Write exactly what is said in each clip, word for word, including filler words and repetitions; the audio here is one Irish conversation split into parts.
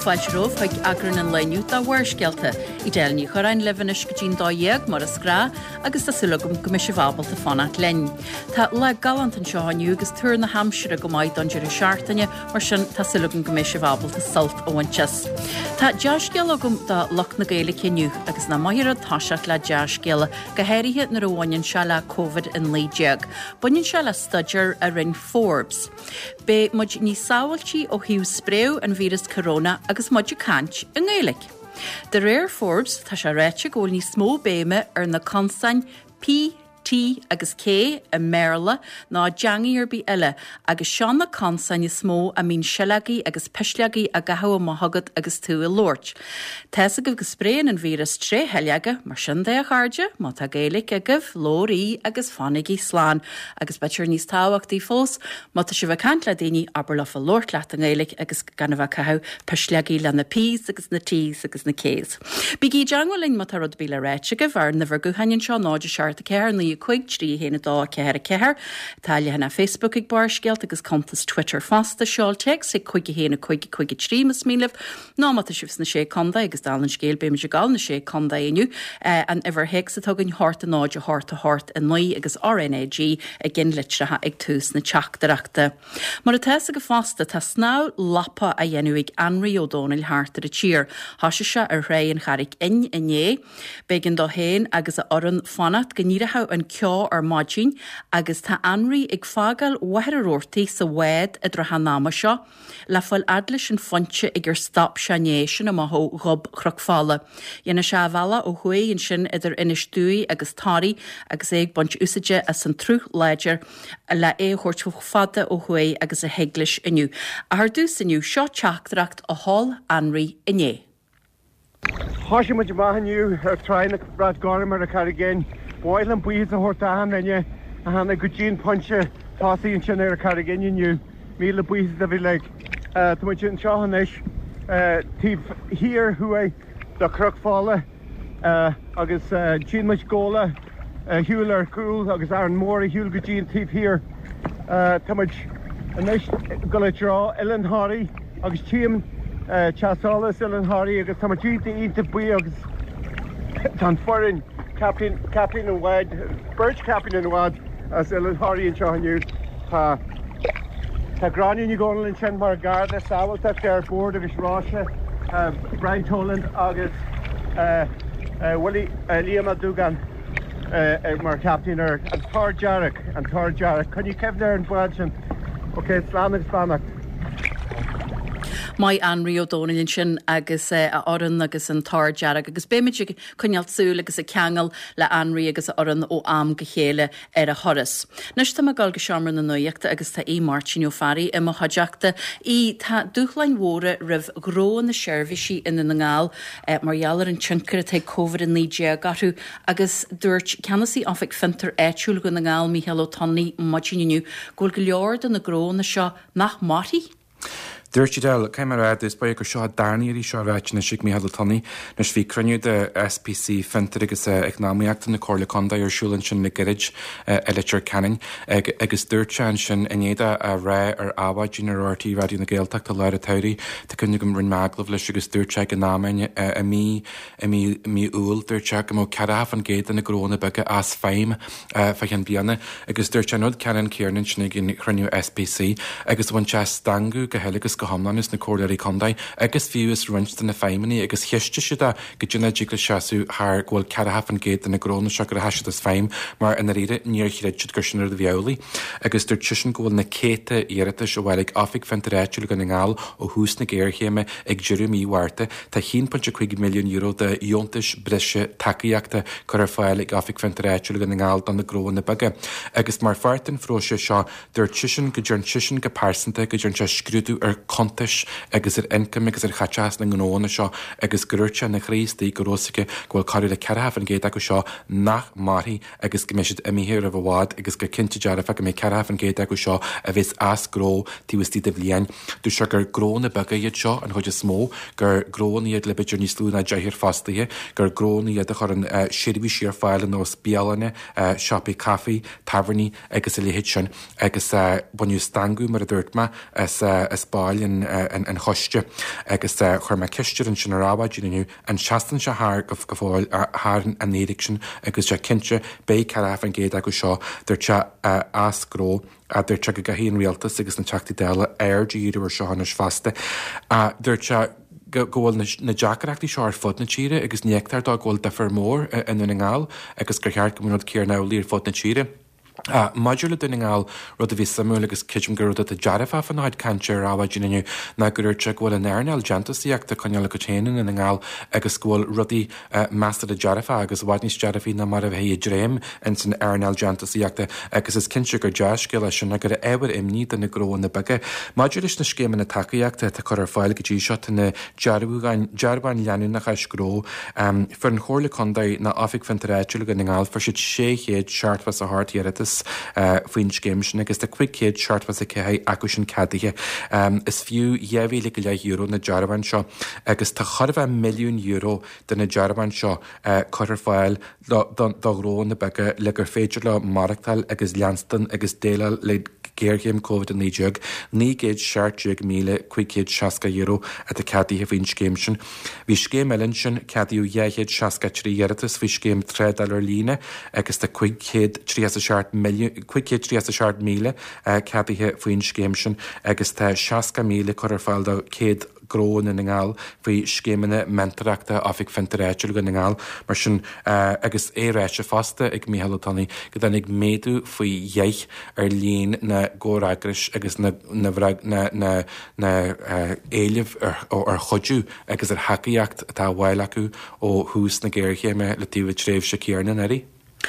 Fáilteróh chuig agran an leniu dá bhuairscealta. I déilní chorain levanis go dín dá dhéag mar a scrá agus tá sulagum go mis bhabal a fanat lein. Tá le galant an seohanniu agus túr na hamsire go maid an deirir seaartaine mar sin tá sulagum go mis bhabal a salt óhaintes. Tá deascealagum dá loch na Gaeilge ciniu agus na maithire táiseach le deasceala go héirithe nar bhhain se le COVID in lídeag. Buinn se le studier a rin Forbes. Be mud ní sáhailtí ó hiú spréu an vírus corona agus muidir cant in Gaeilge. De réir Forbes tá se réite ggóil ní smó béime ar na consain P T agus K a Merla ná deangaí ar bí eile agus seán na consain is smó a mín seilagaí agus peisleagaí a gathú maithagad agus tú i Lort. Tesa go go spréan an vírus tré heileaga mar sin dé a charde má tá Gaeilge agah lórí agus fannigí sláán agus beir níos táhachtí fós má tá si bheith cant le daoine aber le Lort leat an Gaeilge agus gan bheith cathú peisleagaí le na P's agus na T's agus na K's. Bigí deangailinn má tá rud bíle réite go bhar na bhar gohainn seo náidir seart a ceir na chuig trí héna dá ceir a ceir. Táile hena Facebook ag barsceilt agus contas Twitter fasta seolteach sé chuig héna chuig chuig trí mas míleh ná mata sibs na sé conda agus dálan scéil béim se gal na sé conda inniu an ever heic sa tugann hart a náide hart a hart a nuí agus R N A G a gin litrathe ag tús na teachtarachta. Mar a tesa go fasta tá sná lapa a dhéanúig Anri O'Donnell hart a tír. Hasise se ar ré an charig in inné begin do héin agus a oran fanat gníirethe an ceá ar maidjin agus tá Anri ag fágal waheróirtaí sa wed a dra hanáma seo le foiil adlis an fonte ag gur stop seanéisian am mathó rob chrochfála. Dhéana se bhela ó chuaon sin idir inis dúí agus táí agus ag bont úsaide as san trúch leidir le é chuirt fada ó chué agus a heiglis inniu. A th dús inniu seo teachtracht a hall Anri inné. Háisi muid maithaniu ar tráinna brad gáir a carigén. Bháil an buíad a thuirtahan rinne a hana go dín ponse tásaíonn sin ar a carigéinniu míle buíad a bhí le. Tá muid sin seohanis tíh hir thué do cruchfála agus dín muid ggóla hiúil ar cúil agus ar an mór a hiúil go dín tíh hir. Tá muid inis go le rá Illan-Harry agus tíam teasálas Illan-Harry agus tá muid díta ínta buí agus tá forainn Captain Captain and Wad, Birch Captain and Wad, as Illan-Harry and Seohanniu. Ta Ta Granny you going in Chen Margarda, Sawal tak there board of Russia, Brian Toland, August, uh, uh, Willie uh, Liam Dugan, uh, Mar Captain or and Thor Jarek and Thor Jarek. Can you keep there in Bradson? Okay, Islamic Islamic. Mai Anri O'Donnell sin agus a oran agus an tar dearag agus béimiid chunealt súil agus a ceangal le Anri agus a oran ó am go chéile ar a thoras. Nus tá gal go seaamar na nuíochta agus tá é Martin O'Farry i mo hadeachta í tá dúchlein mhóra rih gró na seirbhísí ina na ngáil margheallar an tinkar a teag COVID in lídé garú agus dúirt ceanasí áfik fintar éitiúil go na ngáil Michael O'Tonny Martininiu ggóil go leor na gró na seo nach Marty? Dúirtí del céimara is ba go seo darnaí seo réitna si mí Hamiltonní nas bhí cruniú de S P C fintar agus eagnáíachta na cóla conda ar siúlann sin na girid eilitir canin agus dúirtean sin inéad a ré ar áhaid generortí radioú na Gaeltach tá leir a teirí tá cunne go rinn maglah leis agus dúirte go námain a mí mí úil dúirte go mó ceadh an géad na gróna bega as féim fe an bíanana agus dúirteanúd cean céarnan sinna gin cruniú S P C agus bhain te stangú go heilegus hamlanus na cóirí condai agus fiús rinstan na féimení agus chiiste si a go duna ddígla seaú haar ghfuil ceadhafan géad na gróna se go heisi is féim mar in riide níor chiidir go sinnar de bheolaí agus dúir tusin ghfuil na céta iirita se bhfuil ag áfik fentarréitiúil go na ngáil ó hús na géirchéime ag dúrú míhhairta tá one point five milliún euro de iontais brise takeíachta chu ar fáil ag áfik fentarréitiúil go na ngáil don na gróna bage agus mar fartain fróise seo dúir tusin go dúirn tusin go pásanta go dúirn se scrúdú ar contais agus ar income agus ar chateas na gnóna seo agus grúirte na chrístaí gorósaige ghfuil choir le ceadhafan géad go seo nach Marthaí agus go meisiid imíhéir a bhád agus go cinnte dearafa go mé ceadhafan géad go seo a bhís as gró tíhastí de bblion. Dú se gur gróna bega iad seo an chuide smó gur grónaíad le beidir níos lúna deithir fastaithe gur grónaíad a chur an sirbhí siar fáile nó spialane shoppi caí taverní agus i léhéid sin agus buinú stangú mar a dúirtma as spáil milliún an choiste agus chuir me ceiste an sin arábaidú an seaastan se th go go fáil th an éidir sin agus se cinse bé caraf an géad agus seo dúir te asgró a dúir te go gahíon rialtas agus na teachtaí déile airdíidir seánas faste a dúir te ggóil na Jackachtaí seo ar fud na tíre agus néachtar dá ghil defar mór in na ngáil agus gur cheart go mún céar ná lír fud na tíre. Uh, Module dunningáil rud a bhí samú agus kitchen gurú a dearfa fan náid cantir áhaidíniu na gurúirte ghfuil an airneil gentasíachta chuneala go chéanaan in ngáil agus ghfuil rudí measta a dearfa agus bhaid níos dearfaí na mar a bhí dréim in san airneil gentasíachta agus is cinse gur deasci lei sin na gur éhar imní den na gróin na bage. Modulis na scéman na takeíachta tá chur ar fáil go dtí seo na dearbhain leanú nach eisgró um, fir an chóirla condaid na áfik fan réitiúla go ngáil for si sé chéad seartfas a hátíartas Uh, faoin scéimsin agus de cuicéad seartfa a cethe acu sin cadithe. Um, is fiú dhéhhí le go le euro na dearban seo agus tá charbh milliún euro den na dearban seo uh, chuir fáil dóró na bege le gur féidir le marachtal agus leanstan agus déile le géirchéim COVID a níideag ní géad seaartúg míle cuicéad seaca euro a de cadíthe faoin scéimsin. Bhí scéim eilin sin cadíú dhéhéad seaca tríheartas fhí scéim tre dollar líne agus de cuicéad trí a seart cuicéad trí a seart míle cadíthe faoin scéimsin agus tá seaca míle chuir fáil do céad gróin in ngáil faoi scéimene mentarachta áfik fenteréitiúil go ngáil mar sin uh, agus éréite fasta ag míhalltaní go dennig méadú faoi dhéich ar líon na ggórágris agus na na na na na uh, éileh ar, ar chodú agus ar hacaíocht tá bhhail acu ó hús na géirchéime le tíomh tréimh se céarna airí.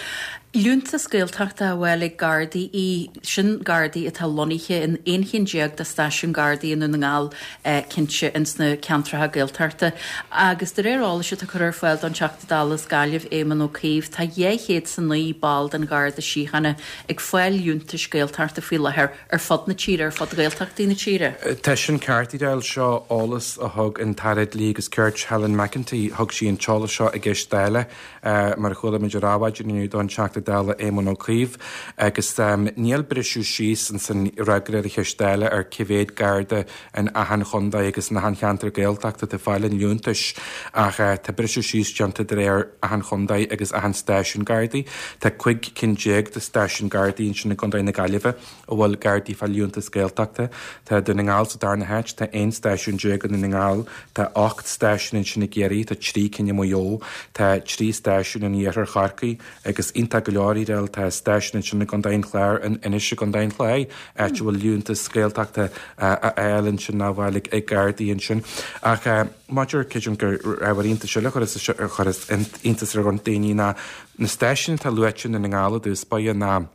Lúnta scéalteachta a bhfuil ag Gardaí í sin Gardaí atá loníthe in aonchén déag de stáisiún Gardaí in na ngáil cinse ins na ceantratha géaltarta agus de réirála se a chur fáil an teachta dálas gáileh éman ó cíomh tá dhéhéad san naí ball den Garda síchanna ag fáil lúnta scéaltarta fí lethir ar fod na tíre ar fod géalteachtaí na tíre. Tá sin ceartídáil seo álas a thug in tarid lí agus Curt Helen McEntee thug sí an teála seo a gceist déile mar chula meidir ráhaidú don teachta dála éman ó cíomh agus um, níl brisú síos an san ragréir cheistéile ar civéad Garda an ahan chunda agus na han cheantar géalteachta de fáilin lúntais ach uh, tá brisú síos deanta de réir ahan chundaid agus ahan stáisiún Gardaí tá chuig cin déag de stáisiún Gardaí sin na condaid na Gaillimhe ó bhfuil Gardaí fá lúntas géalteachta tá duna ngáil sa darna heit tá ein stáisiún déag an na ngáil tá ocht stáisiún in sinna géirí tá trí cinne mó tá trí stáisiún in dhéar charcaí agus inta goláirí réil tá stáisiún sin na condain chléir in inis condain chléid eit bhfuil lúntas scéalteachta a eileann sin ná bhhaillig ag Gardaíonn sin ach maidir ciún gur rahhaíonnta se le chuir is intas ar an daoine na na stáisiún tá luitin na ngála dús baia ná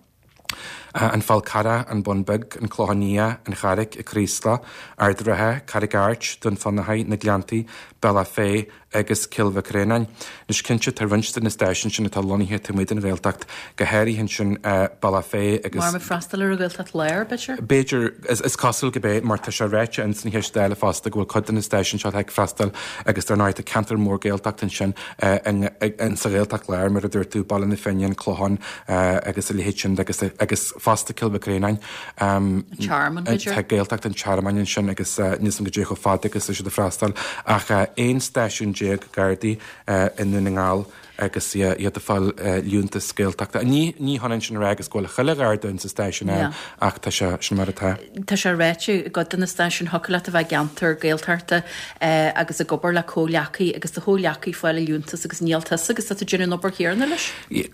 Uh, an Falcara, an Bunbeg, an Clohania, an Charig, a Crísla, Ardrathe, Carigart, Dun Fannahaid, na Glantaí, Bella Fé, agus Kilva Crenain. Nus cinse tar rinste na stáisiún sin atá loníthe tuid an bhéaltacht go héirí hin sin Bella Fé agus Mar me freistal ar a bhfuil léir bitir? Beidir is, is cosúil go bé mar tá se réite in san héistéile fásta go bhfuil chudan na stáisiún seo ag freistal agus ar náid a cantar mór géaltacht in sin uh, in, in sa géaltacht léir mar a dúir tú ball na féin clohan uh, agus a lihéit agus agus fasta Kilva Crenain um, Charman bitir? Tá géaltacht an Charman sin agus uh, níos an go dé go fád agus is de freistal ach uh, ein stáisiún déag Gardaí uh, in na ngáil agus iad a fáil lúnta scéalteachta. Ní ní hanan sin agus ghfuil chuile Garda in sa stáisiúna ach tá se sin mar atá. Tá se réite go na stáisiún hocaile a bheith geantar géaltarta agus a gobar le cóleachaí agus a thóleachaí fáile lúntas agus níaltas agus a dúna obair chéarna leis?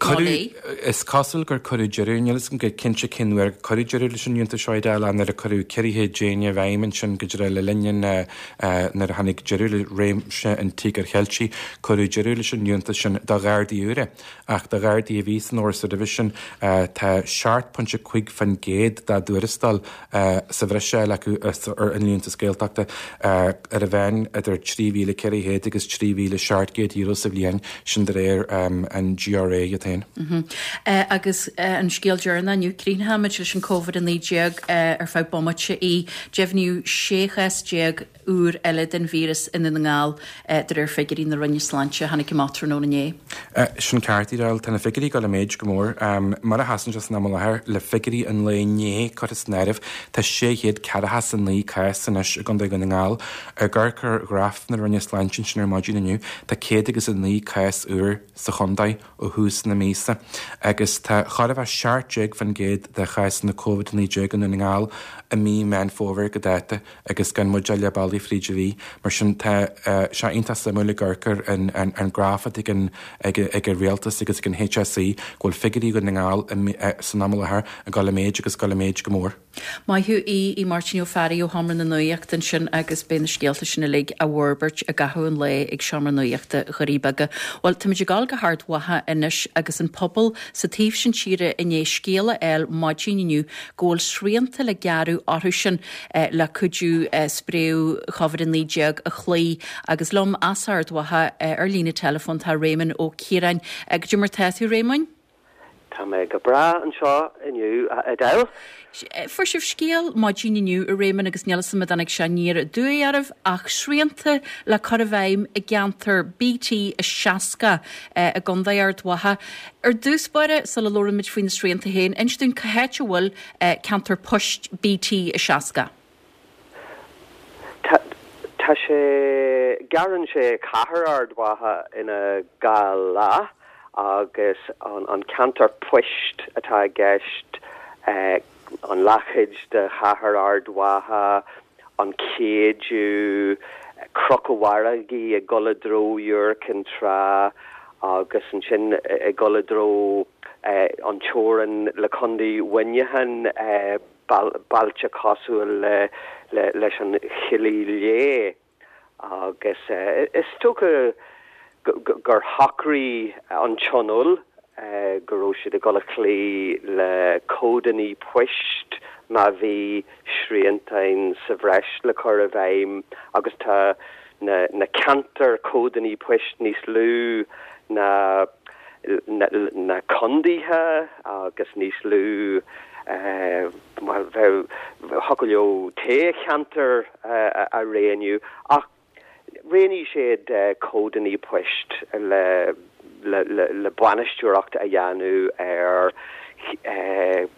Is cosúil gur choú deirúnelas go cinse cinhar choú deirú leis an lúnta seoid eile nar a choú ceiríthe déine bhhéimen sin go le linnean nar hanig deirúla réimse an tígar cheiltí choú deirú leis an lúnta sin da Gardaí úre ach da Gardaí a vís an Orsa Division uh, tá seart punse chuig fan géad da dúristal uh, sa bhreise le ar an lúnta scéalteachta uh, ar a bhein idir tríhíle ceirhéad agus tríhíle seart géad euro sa bblion sin de réir um, an G R A a tain. Mm-hmm. uh, agus uh, an scéaldearna nniu crínhaid leis an COVID an éideag uh, ar fá bommate í deimhniú séchas déag úr eile den vírus in an ngáil uh, de ar figurí na rinne sláinte hanig mátar nó na Sin ceartíil tanna figurí go le méid go mór mar a hasan just ná lethir le figurí an lené chu is neirih tá sé héad ceha san lí cais sanis a gan gan ngáil a ggurchar graf na rinne sláintin sin ar maidí naniu tá céad agus an lí cais uair sa chundaid ó hús na mísa agus tá charh seaartteag fan géad de chais na COVID níé an na ngáil a mí men fóver go déite agus gan muide le bailí fríide bhí mar sin se inta samúla ggurchar an grafa ag réaltas agus an H S C ghfuil figurí go na ngáil san amlethir a gal méid agus gal méid go mór. Maithú í í Martin Ferry ó hamran na nuíochtta sin agus ben scéalta sinna le a Warbert a gathún le ag seomra nuíochtta choríbaga. Well tuidir gal go hart watha inis agus an pobl sa tíh sin tíre iné scéala eil maidíniu ggóil sríanta le gearú áthú sin le cuidú spréú chofar an lídeag a chlí agus lom asart watha ar lína telefón tá Raymond ó Ciarain ag dúmar teú Raymond? Tá mé go bra an seo inniu a dail. Fu sih scéal maidíniu a Raymond agus neala sama ag se níar dúarmh ach sríanta le chorbhéim a geantar B T a seaca a gondaart watha. Ar dúspáire sa le loramid faoin sríanta héin, instún cahéite bhfuil cantar post B T a seaca. Tá sé garan sé cahar ardwatha ina gala agus an, an cantar puist atá gist uh, an lachid de chahar ardwatha an céadú crocawaragi a goladro yurkin tra agus an sin a goladro uh, an choran le condi wenyahan uh, bal balcha casu le le leis an chililé agus uh, is stoka gur hakri an channel uh, gur si de gola clé le códaní puist ma vi sriantain sa bhreis le chorbhéim agus tá na, na cantar códaní puist níos lú na na, na condíthe agus níos lú Uh, well, very hokulio te chanter uh, a réniu ach réni shed uh, codani puist le le le, le buanistuach a yanu er uh,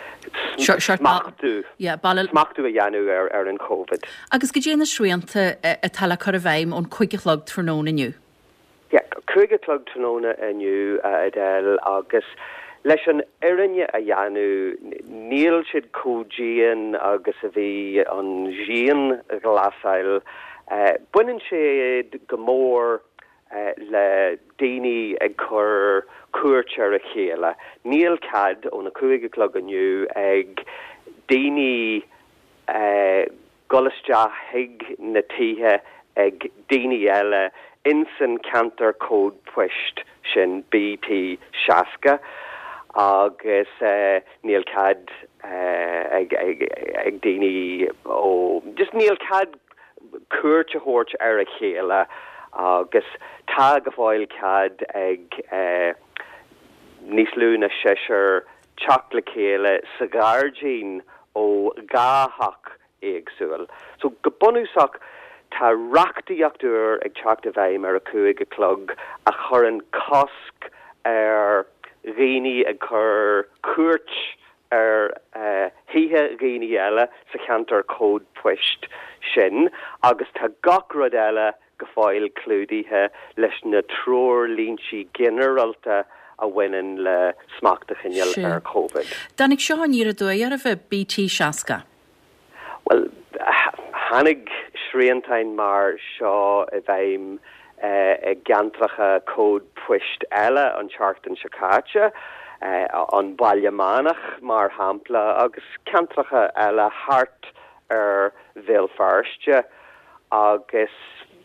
smachtu yeah ball smachtu a yanu er er in COVID agus gejena srianta a tala chorbhéim on cuigelog tróna nu yeah cuigelog tróna anu uh, adel agus leis an éirinne a dheanú níl siad códían agus a bhí an dían glasáil uh, buineann siad go mór uh, le daoine ag chur cuairt ar a chéile. Níl cad ó na cuaige clog aniu ag daoine uh, golasteach hiig na tithe ag daoine eile in san cantar cód puist sin B T seaca. agus uh, níl cad uh, ag, ag, ag daoine ó just níl cad cuairt a thuirt ar a chéile agus tá go fáil cad ag uh, níos lú na séir teach le chéile sa gáirgin ó gáthach éagsúil. So go bunúsach tá reachtaíochtúir ag teach a bheim ar a cuaige clog a chur an cosc ar réni a chur cuairt ar uh, hithe réni eile sa cantar cód puist sin agus tá gachrad eile go fáil clúdaithe leis na tróir líntí generalta a bhaineann le smachta chineal ar COVID. Danig seo níar a dó ar a bheith B T seaca? Well, hanig sriantain mar seo a bheim Uh, a gantracha cód puist eile an chartan Chicacha uh, an bailliamanach mar hampla agus cantracha eile hart ar bhil farste agus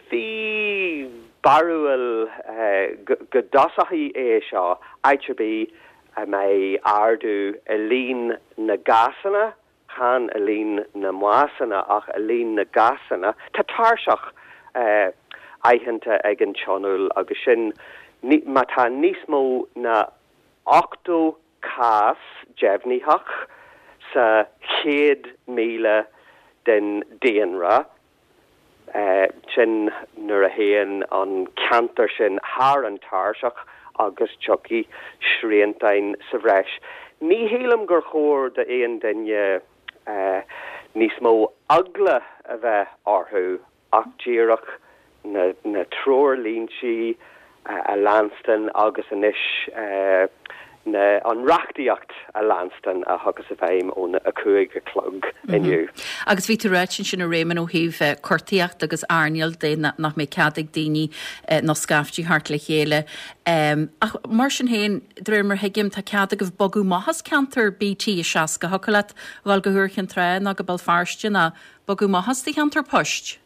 bhí barúil uh, go dasaí é seo aitribí a mé ardú a lín na gasanna chan a lín na muasanna ach a lín na gasanna tá tarseach uh, aichanta ag an channel agus sin má tá níos mó na octó cás jefníthach sa chéad míle den déanra uh, sin nuair a héan an cantar sin thar an tarseach agus choki shriantain sa bhreis. Ní hélam gur chóir de éon daine uh, níos mó agla a bheith orthú ach díreach na, na tror línsi uh, a Lanston agus anis uh, na an rachtíocht a Lanston a hagus a bheim ón a cuaig a clog inniu. Agus ví tú réitin sin a réman ó híh cortíocht agus airneal dé nach mé cadig daoine nó scaftí hart le chéile. Um, ach mar sin héin dréir mar heigim tá cadig of bogú mahas cantar B T i seaca hocalat bhil go thuirchan tre ná go bal farstin a bogú mahas tí cantar post.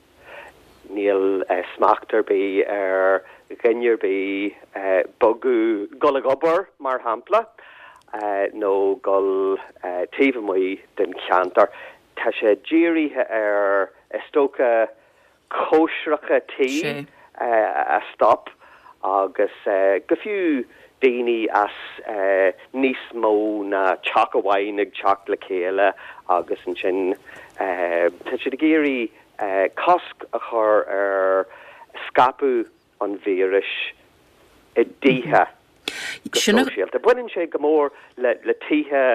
Níl uh, smachtar bí ar Gynnyr bí uh, bogu gola gobar mar hampla uh, no gol uh, tífa mwy den chantar ta sé jírithe ar estoca cóisreacha tí uh, a stop agus uh, gofiú daoine as uh, níos mó na chacahhain ag chach le chéile agus an sin uh, ta sé géirí uh, cosc a chur ar scapu an víris i ddíthe goisialta. Buinn sé go mór le, le títhe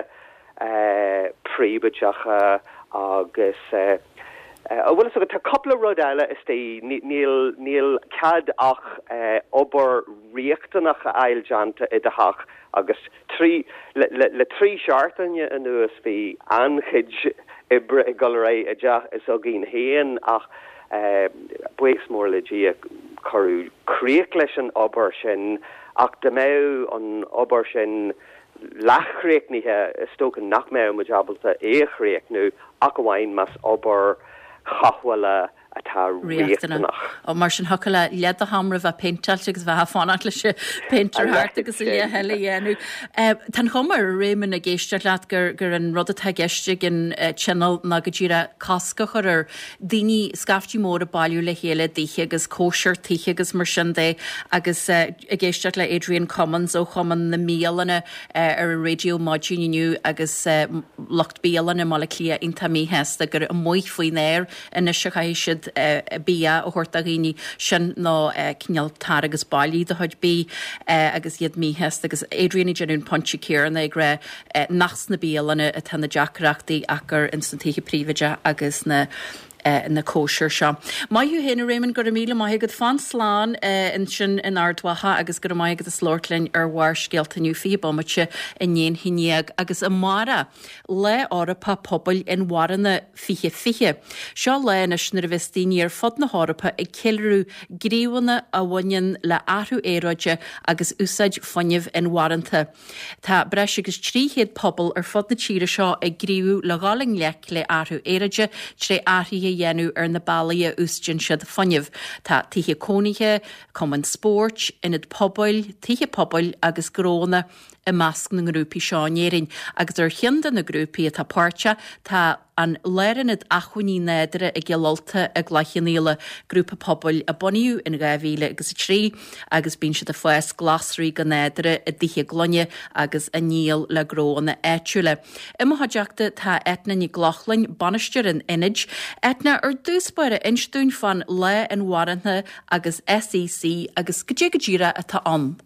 uh, príomaideacha agus uh, uh, bhfuil so tá coppla rud eile is tí níl níl cad ach uh, obair riachtanach a ailjananta i dthach agus trí le, le, le trí seartainne an nuas bhí anchid ibre i golaré a deach is ó gin héan ach uh, buigs mór le dí choú críoch leis an obair sin ach de méh an obair sin lechréicnithe stocan nach méh mu jabalta échréic nu ach bhhain mas obair chahfuile atá riachtanach. Ó mar sin hocaile lead a hamra bheith péintailte agus bheit fána lei sé péintar hart agus i le heile dhéanú. Tá chumar réman na géiste leat gur gur an rud atá geiste gin channel na go ddíra casca chur ar daoine scaftí mór a bailú le chéile ddíche agus cóisiir tíche agus mar sin dé agus a géiste le Adrian Commons ó chuman na míalana ar a radio modúniu agus locht bíalana mála clia inta mí hesta gur a muoich faoin éir in is siad Uh, bia ó horta gini sin ná uh, cinneal tar agus bailí de chuid bí uh, agus iad míhes agus Adrian genún ponchi céan ag ra uh, nas na bíalana a tanna Jackreachtaí agur instantíhi príomide agus na Uh, na kosher seo. Maiú héna réman gur míle mai go fan sláán uh, in sin in ardwaha agus gur mai go a slortlein ar war sgeltaniu fi bommate in éon hineag agus a mara le orapa pobl in waranna fiche fiche. Seo le na snar vestíní ar fod na hárapa ag kilrú gríwanna a bhain le ahrú éróide agus úsaid fanniuh in waranta. Tá breis agus tríhéad pobl ar fod na tíre seo ag gríú le gáling lech le ahrú éróide tré áhí dhéanú ar na bailí ústin siad fanniuh. Tá tithe cónithe, common sport, inad pobl, tithe pobl agus gróna i measc na grúpi seánéirin agus ar chianda na grúpi a tá páirte tá an leirinad achuiní nédere ag gelalta a gleichinnéile grúpa pobl a boniu in gavíle agus a trí agus bín siad a fues glasrí go nédere a ddíhe glonne agus a níl le gróna éitiúle. Ima hadeachta tá etna ní glachlainn banisteir in inid, etna ar dúspáire instún fan le an warantna agus S E C agus godé go ddíra atá an.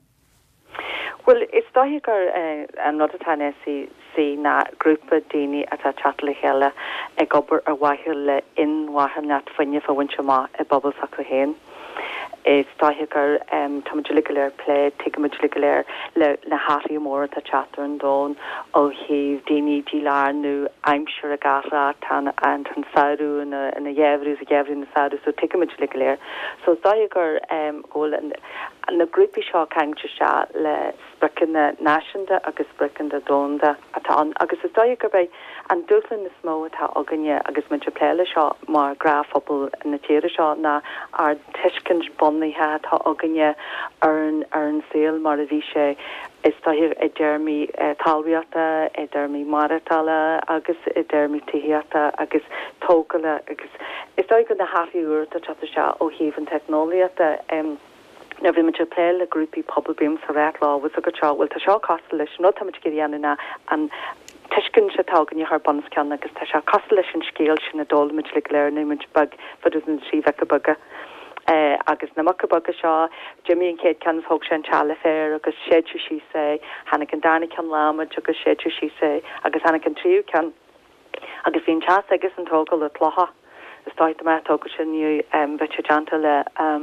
Well, is dóigh gur uh, an rudatá S E C na grúpa daoine atá chatla chéile ag obair ar waithil le inmhaithe neat fuinne fa bhaintse má i bobbal sa go héin. Is dóigh gur um, tamidjulig léir plé, tigamidjulig léir le na háí mór atá chatar an dón ó híh daoine dílar nu aimseir a gara tan an tan saoú in a dhéhrú a dhéhrú na saoú, so tigamidjulig léir. So dóigh gur um, ggóil na grúpi seo ceingte se le spricin na náisianda agus spricin na dónda atá an agus is dóigh gur bei an dúlinn na smó atá aganne agus muidir pléile seo mar grafphobal na tíire seo na ar tuiscin bonnaithe atá aganne ar an ar an saoil mar a bhí sé is dóigh i dtéirmí talriata, i dtéirmí maratala agus i dtéirmí tíhiata agus tógala agus is dóigh go na hafií úr a chatta se ó híh an technoliaata um, na bhí muidir pléile grúpi pobl bím sa réit lá was a go seo bhfuil tá seo casta leis nó tá muid géanana an tuiscin se tágan ar bonus ceanna agus tá se casta leis an scéal sin na dul muid le léir nó muid bag fadú an sí bhecha baga. agus na macbag seo Jimmy and Kate cans hog an chala fair agus sé si sé hanna an darna can lama agus sé si sé agus hanna an triú can agus hín chas agus an tógal le tlocha is stoit me tógus sin nu vetjanta le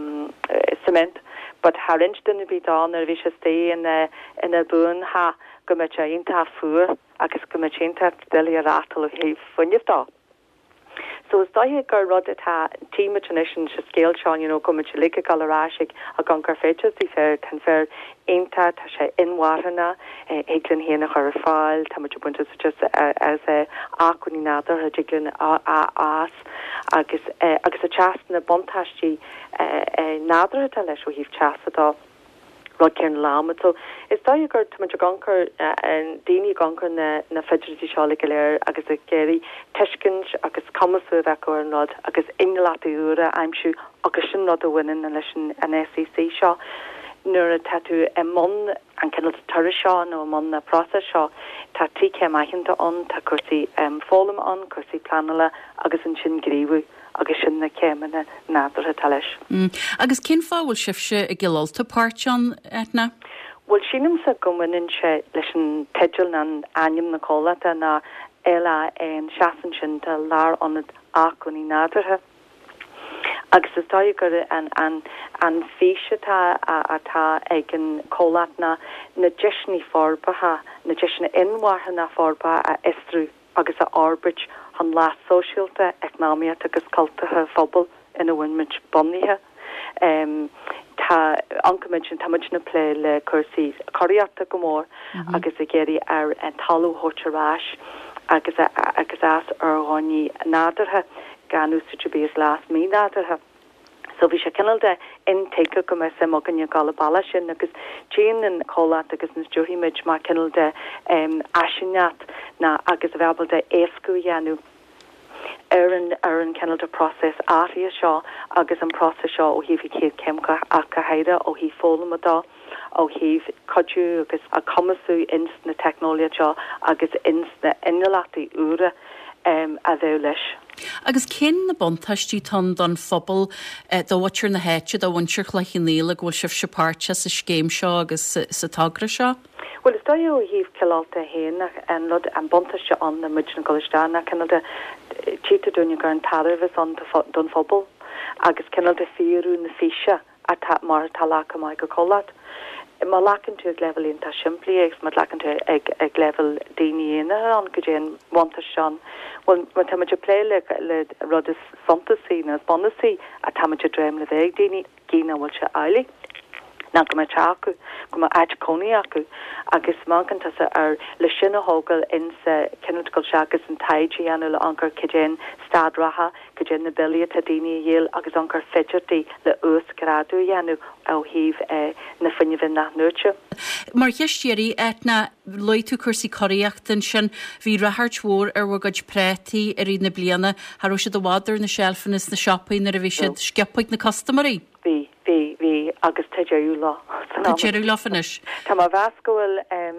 cement but haar instan be da er vi se stay in uh, in a boon ha go me inta fu agus go me inta deli a ratal o hef funjefta. So is dahi gur rod it ha team tradition se scale sean you know go me like galarashik a gan gur fetches di fair tan fair inta ta se inwarna eglin hena har file ta much bunta just as a akuni nader ha jiglin a as agus agus a chast na bontashi nader ta leis o hif chasta rod cern lama so is dahi gur ta much gankar and dini gankar na na federacy shali galer agus a geri teshkins agus kamasu vakor nod agus inglati ura I'm sure agus nod a winning na leis an S E C sha nur a tattoo a mon an kennel tarisha no mon na process sha ta tike ma hinta on ta kursi um folum on kursi planala agus an chin griwu agus sin na céimena nádar a talis. Mm. Agus cin fáhfuil sibse a gilolta páirteán etna? Well sínam sa gomunin se leis an teidir an aim na cólata na eile an seaan sin de lár anad acuní nádartha. Agus is dá gur an an an féisitá atá ag an cólat na na deisní forbatha na deisna inmhartha na forba a istrú agus a árbrid an lá sosiálta economiat agus cultathe phobal ina bhain boníthe. Um, tá ancaid sin táid na plé le cursaí choíachta go mór agus a géirí ar an talú hótarráis agus agus as ar gháinní nádartha ganú sutibíos lás mí nádartha. So bhí sé cinnal de intéige go me sem gan gal balla sin agus Jean an cholat agus na dúhíimiid má cinnal de um, aisineat na agus a bhebal de éfscú dhéanú. ar an ar an kennel de process ária seo agus an process seo ó híh chéad cemca a cahéide ó hí fólam adá ó híh codú agus a commasú ins na technólia seo agus ins na inlatí úra um, a bheith leis. Agus cén na bontaistí tan don phobal do bhair na héite do bhaintir le chinnéla ghfuil sibh sepáirte sa scéim seo agus sa tagra seo? Well is da yo hif kelalta hen en lod an bontasje an na mujn golistana kennal de cheater dunja gar an tarvis on don phobal agus kennal de fiú na fisha a tap mar talaka mai go collat ma laken to level in ta simply ex mat laken to eg eg level dini in an gejin wantashan well wat tamaja play le le rodis fantasy na bonasi a tamaja dream le veg dini gina wal cha ali na go me chaku go ma ag coni acu agus mancan tasa ar le sinna hógal in sa cenutical shagus an taiji anu le ancar cajin stad raha cajin na bilia tadini yil agus ancar fidgety le us gradu yanu au hív eh, na finnivin na nurture. Mar hiestieri etna loitu cursi coriachtan sin vi rahart war er wagaj preti er na bliana haro se de wader na shelfanis na shopping er vi se skepoig na customary. Vi vi vi agus tejeru la. Tejeru la finish. Tá má vascoil um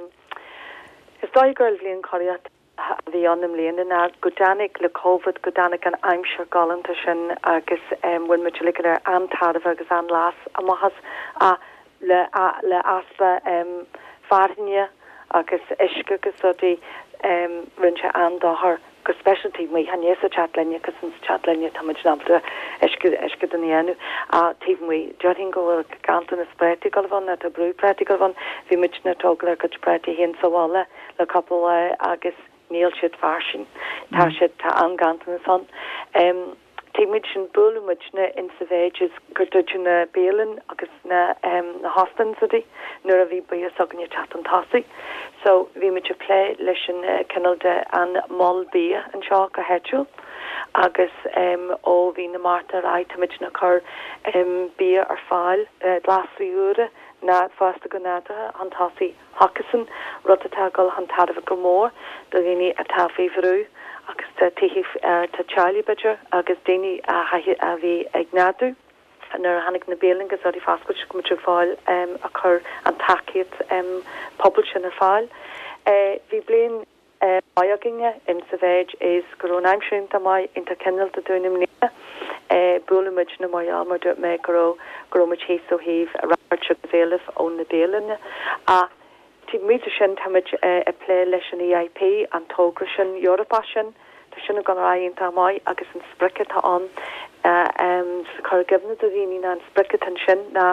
is dói girl blian coriat vi annam lean na godanig le COVID godanig an aimsir galanta sin agus um when much like er an tarf agus an las a mahas a le a le asla um farnia agus iske agus odi um rinse an dahar go specialty me han yesa chatlenja cuz chatlenja tamaj nabla eske eske danianu a team we jotting go gantan practical van at a brew practical van vi mich na togler coach prati hin so wala le couple agus Neil shit fashion ta shit ta angantan son um teamchen bulumachna in savages gurtujna belen agus na um na hostan city nur vi by sognya chatan tasi so vi mich play lesson canal de an molbia and chalk a hetchel agus um o vi na marta right michna car um beer or file last ure na fasta gonata an tasi Hawkinson rotatagal han tadaf gomor do gini a tafi vru agus ta tihi ta Charlie Badger agus dini a a vi ignadu and er hannig na beling gus odi faskuch kum to file um occur an takit um publish in a file eh vi blin eh bayaginge in savage is goronaim shrimp ta mai interkennel to donim ne bulamid na mai almar dut me go go ma chase so heave a rapture velif on na déline a ti mé sin tamid a play leis an E I P an tógrasin Europashin tá sinna gan raon tá mai agus an spricket tá an um sa chu gibna a bhíní na an spricket an sin na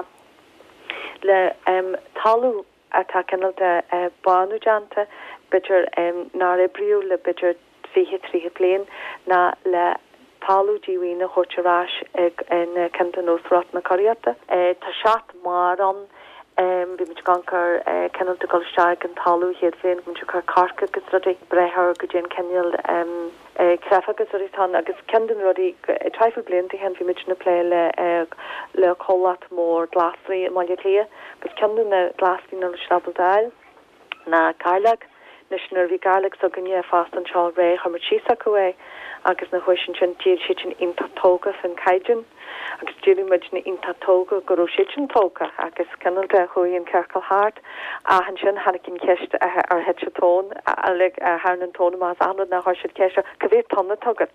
le um talú atá kennal de uh, banú janta bitter um ná ibriú le bitter fihe tríhe léin na le talú díhína chóirterás ag in uh, Kentan Osrat na Cariata uh, tá seat mar an um vi mit gankar uh, kennal de golsteig an talú héad féin mu kar carca gus rudi brethir go gin kenil um uh, crefagus rudi tan agus kendan rudi uh, trifle blinti hen vi mit na play le uh, le cholat mór glasri malia lia gus kendan na glasri na shabeldail na carlag National vi garlic so gan fast an Charles Ray har machisa koe agus na hoishin chin ti shichin intatoga fan kaijin agus dili mujna intatoga goro shichin toga agus canal de hui in Kirkle Hart a han sin hannakin kecht ar hetchatón a leg har an tón mas an na hoshid kesha kavé tonna togat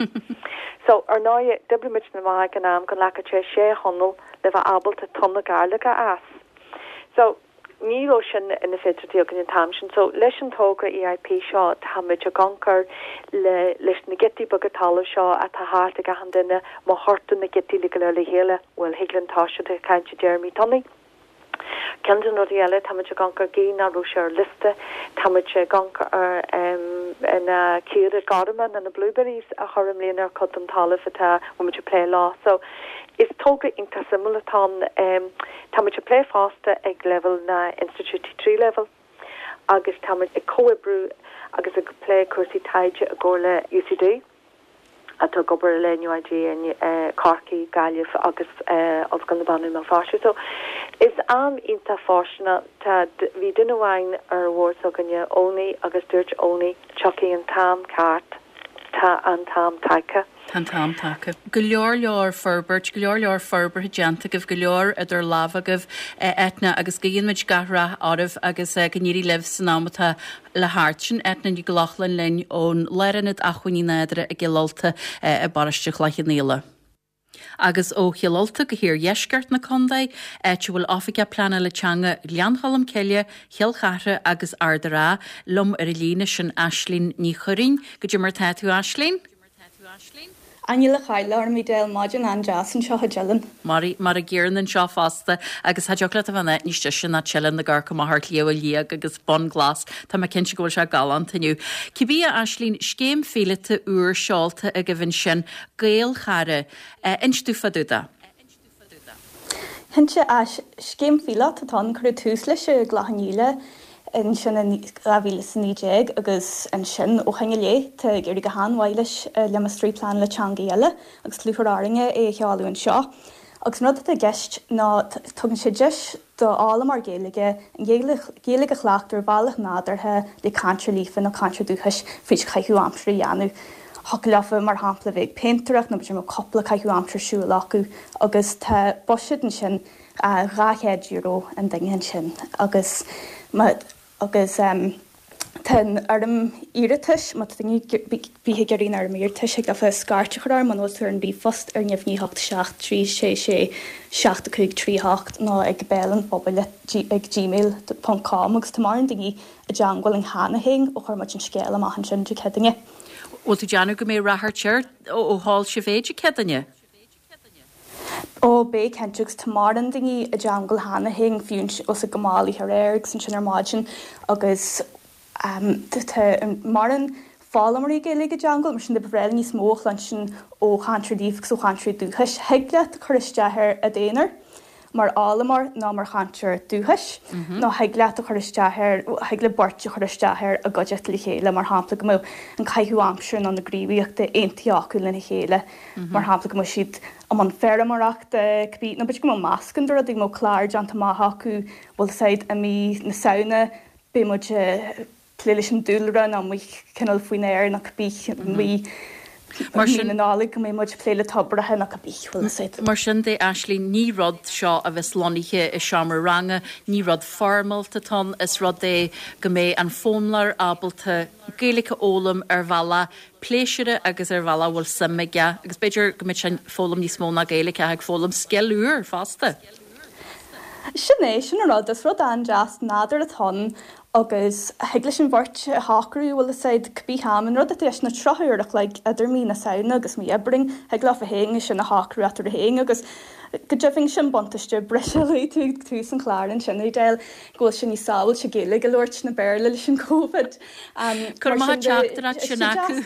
so ar na dubli mujna ma gan am gan laka che she honnel le va able to tonna garlic as so ní sin ina féidirtí gan an tamsin, so leis an tógra E I P seo táid a gankar le leis na getí bagatá seo a tá háart a gahan duine má hortú na getí le le héile bhfuil higlanntá a caiinte Jeremy Tony. Kendan rudi eile táid a gankar gé na ro ar liste táid a gankar ar in círe garman and the blueberries a chom léanaar codam talh atá muid play lá, so is tóga inta simultán um, táid a play fásta ag level na Institute tree level agus táid ag coibrú agus ag play cuasí taide a ggóla U C D atá gobar le U I G in uh, Corky Galliaf agus uh, of gan ban me fáisi, so is am inta fána tá hí duine bhhain ar bhór so gannne óní agus dúirt óní choki an tam cart tá an tam taike. Tan tam take. Go leor leor ferbert, go leor leor ferber hejanta gof go leor idir lava gof etna agus gíonmid garra ádah agus gníri lev san amata le hartsin etna ní golachlan lein ón leiranid a chuní néidre a gilalta a baristeach leich níla. Agus ó chialalta go hir jeisgart na condai, et bhfuil áfica plana le teanga leanchalam ceile, chealchare agus ardará, lom ar lína sin Aislinn ní chorin, go dtí mar táú Aislinn? Anile chaile ar mí déil maidin an jazz an seo gellan. Marí mar a ggéan an seo fásta agus hadeola a bhana níiste sin na chelan na garcha marthart leo líag agus bon glas tá me cin se ggóil se galant aniu. Cibí a Aislinn scéim féilete úr seálta a go bhín sin gaal chare instúfa dúda. Hinse as scéim féile atá chu túús leis ghlachaníile in sin rahíle san níéag agus an sin ó chenge lé te géir go háhhailes le a stríplán le teangaile agus slúchar áringe é cheáún seo. Agus nu a geist ná tugann sé deis do ála mar géige géige a chhlaachtar bhealach nádarthe le cantir lífan a cantir dúchas fís caiú amsir dhéanú. Thg lefa mar hapla bhéh péintach nó mar coppla caiú amsir siú acu agus tá boisiid an sin ráchéad euro an dain sin agus agus um, ten arm iritis, mat bhí geín arm iritis ag lefa scarrte chuir man óú an bí fust ar neamhníocht seach trí sé sé seach chuig tríhacht ná ag belan bobbal ag gmail dot com agus tá mar an dingi a deanghil an hánahéing ó chuir mat an scéal amachchan sin de cedinge. Ó tú deanú go mé rathirteir ó háil se féidir cedanne? Ó bé kentugs tamaran dingi a jungle hanna hing fiún os a gomáli har erg san sin armagin agus um, maran fallmarí gélig a jungle mar sin de brel ní smóch lan sin ó chantradíf so chantri dúchas hegle choristehir a déanaar mar álamar ná mar chantir dúchas ná hegle a choristehir hegle bortje choristehir a gojet li chéile mar hapla go mó an caiú amsir an na grííocht de eintiacu lena chéile mar hapla go siad am an ferra marach de cbí na bit go mascan dor dig mó chlár an máhaú bhil said a mí na saona bé mu pléile an dúlra ná mu cenal faoin air nach bí mí Mar sin nála go mé muid pléile tabrathe nach a bíhfuil sé. Mar sin é Ashley ní rod seo a bheits loníthe i seaamar range, ní rod formalta tan is rod é go mé an fómlar ábalta géalacha ólam ar bhela pléisiire agus ar bhela bhfuil samige, agus beidir go mit sin fólam níos móna géalacha ag fólam sceúr fásta. Sinné sin rud is rud an deas nádar a tan agus heagla sin bhairt hácarú bhfuil said cbí haman rud a éis na trothúach le idir mí na saona agus mí ebring heagla a héing sin na hácarú atar a héing agus go defing sin bontaiste breisií tú tú san chlárin sin déil ggóil sin ní sáil se géala go leirt na béle lei sin COVID. Cur má teachtar sin acu.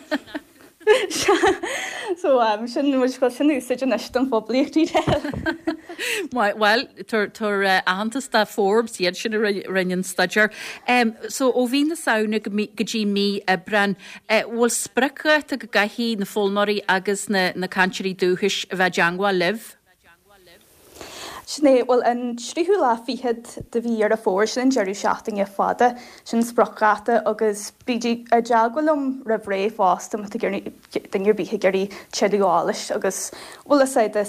So um, sin mu go sin úsid an neist an fóbliíochtí de. Well, tar ahananta sta Forbes iad sin rinnean staidir. Um, so ó bhí na saona go dtí mí a brenn, bhfuil sprecha a go gaithí na fólnoirí agus na, na cantirí dúchas a bheith deangha liv? Sinné bhfuil an tríú lá fihead de bhí ar a fór sin an jeirú seachting a fada sin sprachata agus bídí a deaghalm ra bhré fásta dingur bíthe geirí teúáis agus bhfuil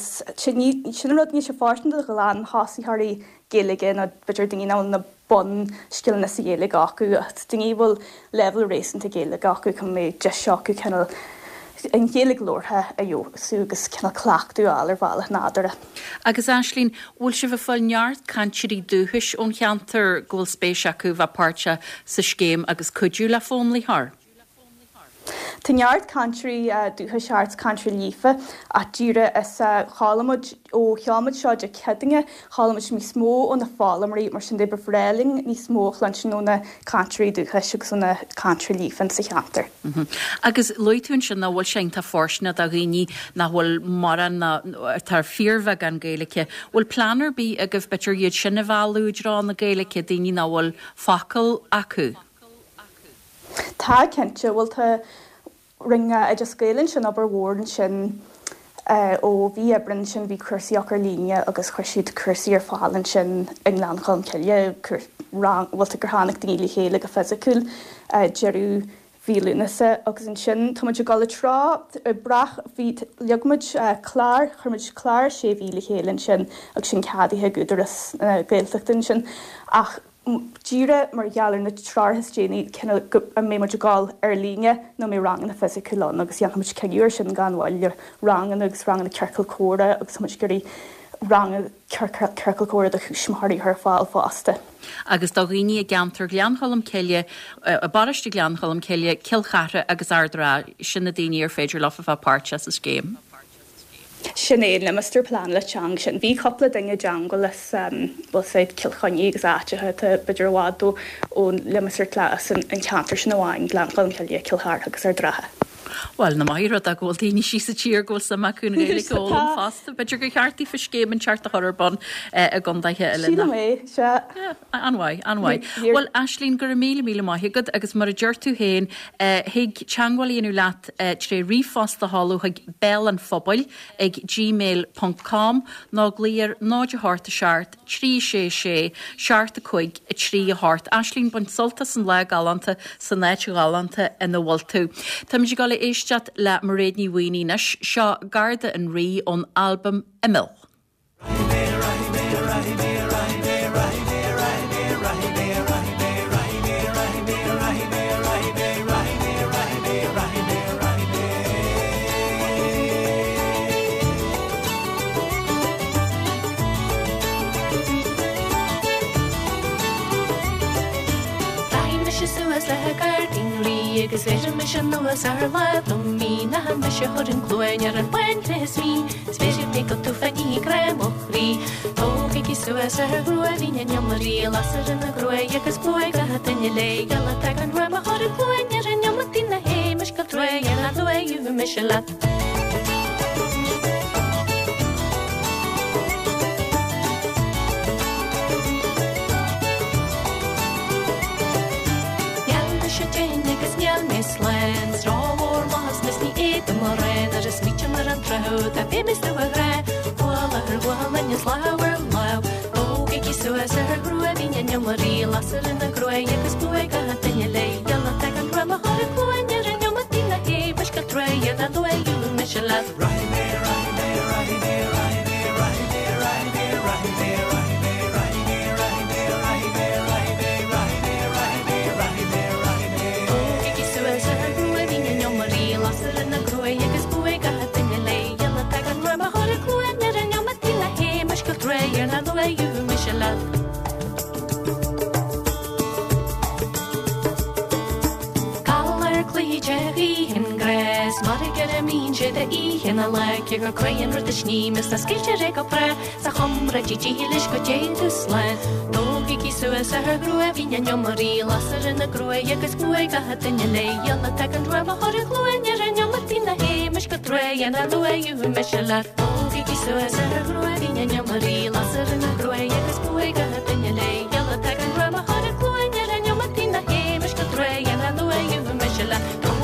sin rud ní se fátan go lean hásaíthirí géalaige na beidir daoine ná na bon skillna sa géalaigh acu a daoine bhfuil level rééisanta géalaigh acu chu mé de seacu cenal an géalaigh lórtha a dheó suúgus cinna clachtú áil ar bhela nádara. Agus Aislín, bhfuil si bh fáil neart cantirí dúthais ón cheantar ghfuil spéis acu bheith páirte sa scéim agus cuidú le fómlaí thar? Tá neart country uh, dútha seart country lífa a dúra is uh, chalamid ó cheamid seo de cedinge chalamid mí smó ó na fálamí mar sin débre fréling ní smó chlansin ó na country dútha sigus ó na country lífan sa cheantar. Mm-hmm. Agus loitún sin na bhfuil sin tá fórsna a rií na bhfuil mar na tar fíormheh an Gaeilge. Bhfuil planar bí a goh betir iad sinna bhúidrá na Gaeilge daoine na bhfuil facail acu. Tá cinnte bhfuil tá ringe a just scélann sin aber bhórn sin ó bhí ebrin sin bhí cuasaíach ar líne agus chuir siad cuasaí ar fálann sin in leanchail ceile bhfuilta gur tháinig daoine chéile go feisiciúil jeú bhíúnasa agus an sin táid gála trá brach bhí leagmuid chlár chuid chláir sé bhíle chélann sin agus sin ceadaithe guúdarras Gaeltachtain sin ach díre mar gealar na tráthes déine a mé mar gáil ar líne nó mé rang na feicúán agus dhéanamid ceúir sin ganhhaile rangan agus rang na ceircail córa agus muid gurí rang ceircail córa a chúismthirí th fáil fásta. Agus do rií a geantar gleanholm ceile a bariste gleanholm ceile cilchare agus ardrá sin na daine ar féidir lofa bh páirte sa scéim. Sinné le Mister Plan le teang sin bhí coppla dinge deango leis bhil sé cilchaní agus áitethe beidir bhádó ón le Mister Clas an ceantar sin bháin gleanchail ceile cilthart agus ar drathe. Well na mairad a ghil daoine sí sa tír ghil sa macún réala gáil fásta, beidir go cheartí fa scéim an teart a thorban a gondaithe eile. Sí mé se anhaid anhaid. Well Aislín gur mí mí maithigad agus mar a dúir tú héin hiag teanghilíonú leat tré rífásta hallú ag bell an fphobal ag gmail dot com ná gléir náide háart a seart trí sé sé seart a chuig a trí a háart. Aislín buint solta san le galanta san néite galanta ina bhil tú. Tá sé gála éisteat le mar réadní bhaoinínas seo garda an rí ón albumm Emil. Agus bhéidir me sin nuas ar leib do mí na me se chud an chlóin ar an bain les mí spéisiú te go tú faní grémochrí tógií suas ar grúine neamarí lasar in na grúi agus buig a daine le gal te an ruim a chud an chlóin ar an neamatí na héimes go tre ar na luú me se le. Slans ráhór más nes ní éta mar réin ar is míte mar an treth a bhí mis a ré bhil ar bhil nes lehar le ógií suas ar grúa bhíine neamarí lasar in na grúi agus buig a daine le gal te an ruim a chuir chuin ar an neamatí na hé bes go tre a do you me la right there right there right there right there right there right there right there right there right there right there right there right there right there right there right there right there oh ki su sa ru e vinha no mari la sala na croe que spue ga tinha lei ela ta kan rama hore ku ne re no matila he mas que tre a do you me la Jerry in grass, maar ik er een mientje de i en een lijk. Je gaat kwijnen door de snie, mis dat skiltje rek op re. Ze gaan bretje tjilisch, gaat je te slaan. Nog ik is zo en ze haar groe, wien en jommeri. Las er in de groe, je gaat spoe, gaat in je lei. Jelle teken droe, maar haar gloe en je ren jommet in de hee. Mis gaat tre en dan doe je met je laat. Nog ik is zo en ze haar groe, wien en jommeri. Las er in de groe, je gaat spoe, gaat in je lei. Jelle teken droe, maar haar gloe en je ren jommet in de hee. Mis gaat tre en dan doe je met je laat.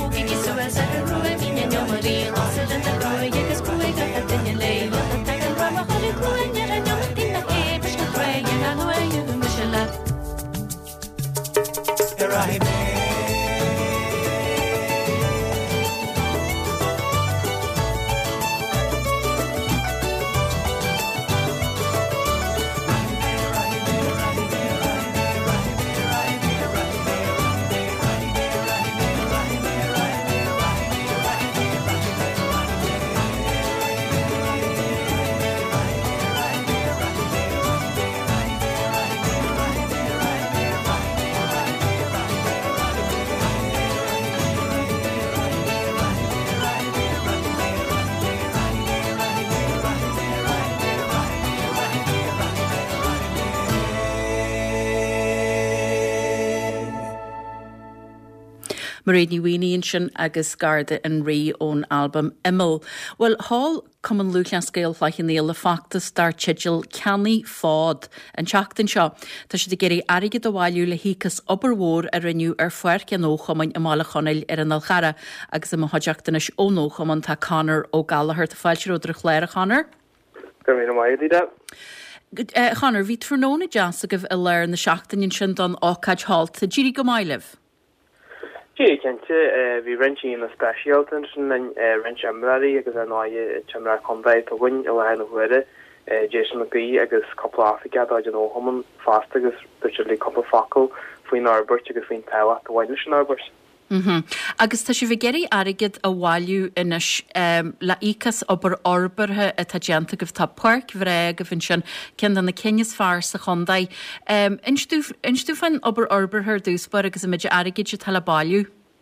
Marini Weinian sin agus garda an rí ón album Immel. Well, hall cuman lúchlean scéal flaich in le factus dar chidil ceannaí fád an teachtain seo. Tá si de géirí airige do bháilú le híchas obermhór a riniu ar fuair cean óchamáin i mála chonail ar an alchara agus am hoideachtanis ó nóchaman tá Conor ó Gallagher tá fáiltear ó chléir a Conor. Go mí maiad í da. Conor, bhí tróna deas a goh a leir na seachtain sin don ácaid halt, ddíri go maiileh? Gee, kente vi renchi in a specialten en rench amrari agus an áie chamra condai to win o hen huere Jason McGee agus couple Africa da an óhamman fast agus literally couple fakul foin arbert agus foin tawa to wine arbert. Mhm. Agus tá si bh geirí airigid a bháilú inis um, le íchas obair orbarthe a tagéanta goh tá parc bhré go bhain sin cin na cinnes fear sa chundaid. Um, Instú fan obair orbarthe dúspar agus a meidir airigid se tal bailú?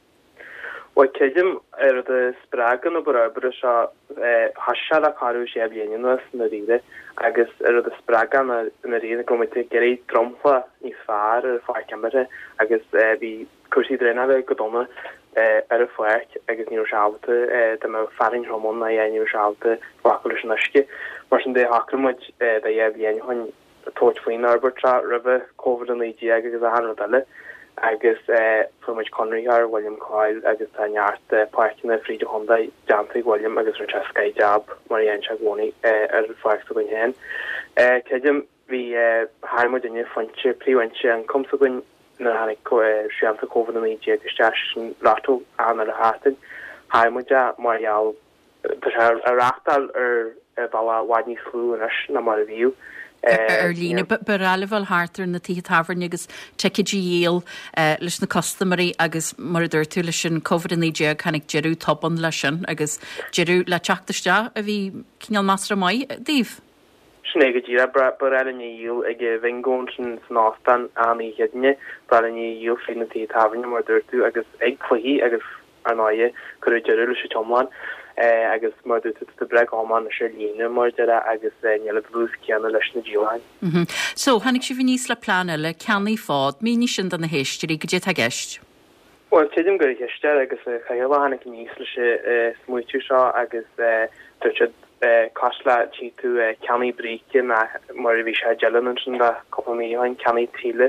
Wa ceidim ar de spragan obair orbarthe se hasise a carú sé bliananas na riide agus ar de spragan na riide gomite geirí tromfa níos fear ar fear camera agus bhí cursi drena go donna ar a fuirt agus ní seáte de me faring romón na dhéanú seáte facullis naske mar sin dé hamuid de dhé bhíon chuin tóit faoin arbertra ribh COVID an édí agus a han eile agus fuid Conryar William Coyle agus táart páirna fríide Honda Jantig William agus ru Sky Jab mar an se gcóí ar fuirt goin hen. Ceidim hí haimmu dinne fointse príhaintse an comsa goin na hannig sianta COVID an édí agus rató an a hátin haimmuide marall a rachtal ar balla waidní slú an na mar a bhíú. Ar lína baralihil hátar na tí tafharne agus tecidí dhéal leis na customarí agus mar a dúirtú leis sin COVID an édí chanig jeú topan lei sin agus jeú le teachtaiste a bhí cinál mastra mai díh. Snege dira bra bar an yiel ige vingonsen snástan an i hedne bar an yiel fin tí taverne mar durtu agus ag chluhí agus an áie chu jeúle se tomlan agus mar du de breg áman se líne mar dera agus nele blues ceanna leis na Gíláin. So hannig si fin níos le plana le ceannaí fád mí sin an na héisteí go dé a gist. Well tidim go heiste agus chaile hannig níos le se smuitiú seo agus tu Kasla tí tú ceannaí bríce na mar bhí se gean sin de copmíhain ceannaí tíle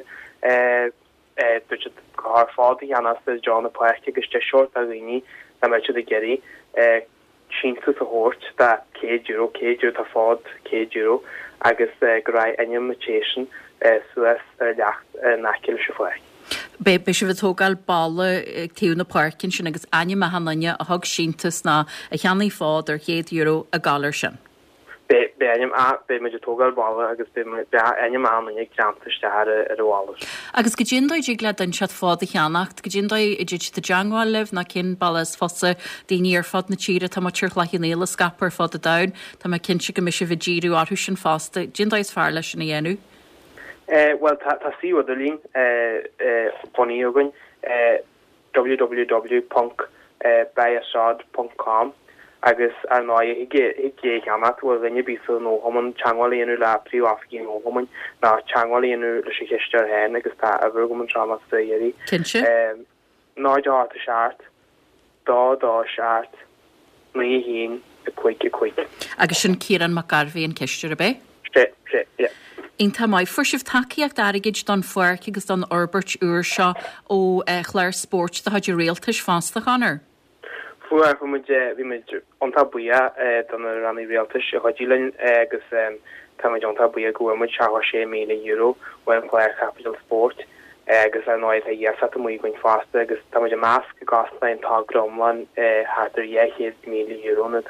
du cá fádaí annas John Poice agus te short a riní na me a geirí síú a hort de cé euro cé euro tá fád cé euro agus go ra aim mutation suas lecht naciil se foiich. Be be se bh tógáil balle ag tíú na parkin sin agus aine a hanine a thug síntas ná a cheannaí fád ar chéad euro a galir sin. Be be anim a be me tógal ball agus be be anim an ag jamtaiste ar ar bhálas. Agus go ddíndóid ag le an sead fád a cheannacht, go ddíndóid i dtí de Jaangáil leh na cin ballas fosa daoine ar fad na tíre tá tíir leithnéile scapar fád a dain, Tá me cinse go mis se bh díú áthú sin fásta, ddíndóid fear leis sin na dhéanú. Eh well tá tá sí wadalín eh eh poníogan eh w w w dot bayasad dot com agus ar ná ige ige cheannach bhfuil rinne bíú nó thoman teangáilíonú le príú Africaí nó thoman ná teangáilíonú le sé chéistear hen agus tá a bhur go an tramas éirí. Cinse? Náid áit a seart, dá dá seart, ní hín a chuig a chuig. Agus sin Ciaran McGarvey an ceistear a bé? Sé, sé, yeah. Ein tá mai fursih takeíach darigid don fuirc agus don Orbert úr seo ó chléir sport de haidir réaltas fásta chanar. Fu fu mu vi me onta buia don ranni realtas a hodílen agus tá onta buia go mu cha sé mé euro wen Clare Capital Sport agus er noid a yes at mu goin faste agus tá mas gaslein tá gromlan hat er je mé euro na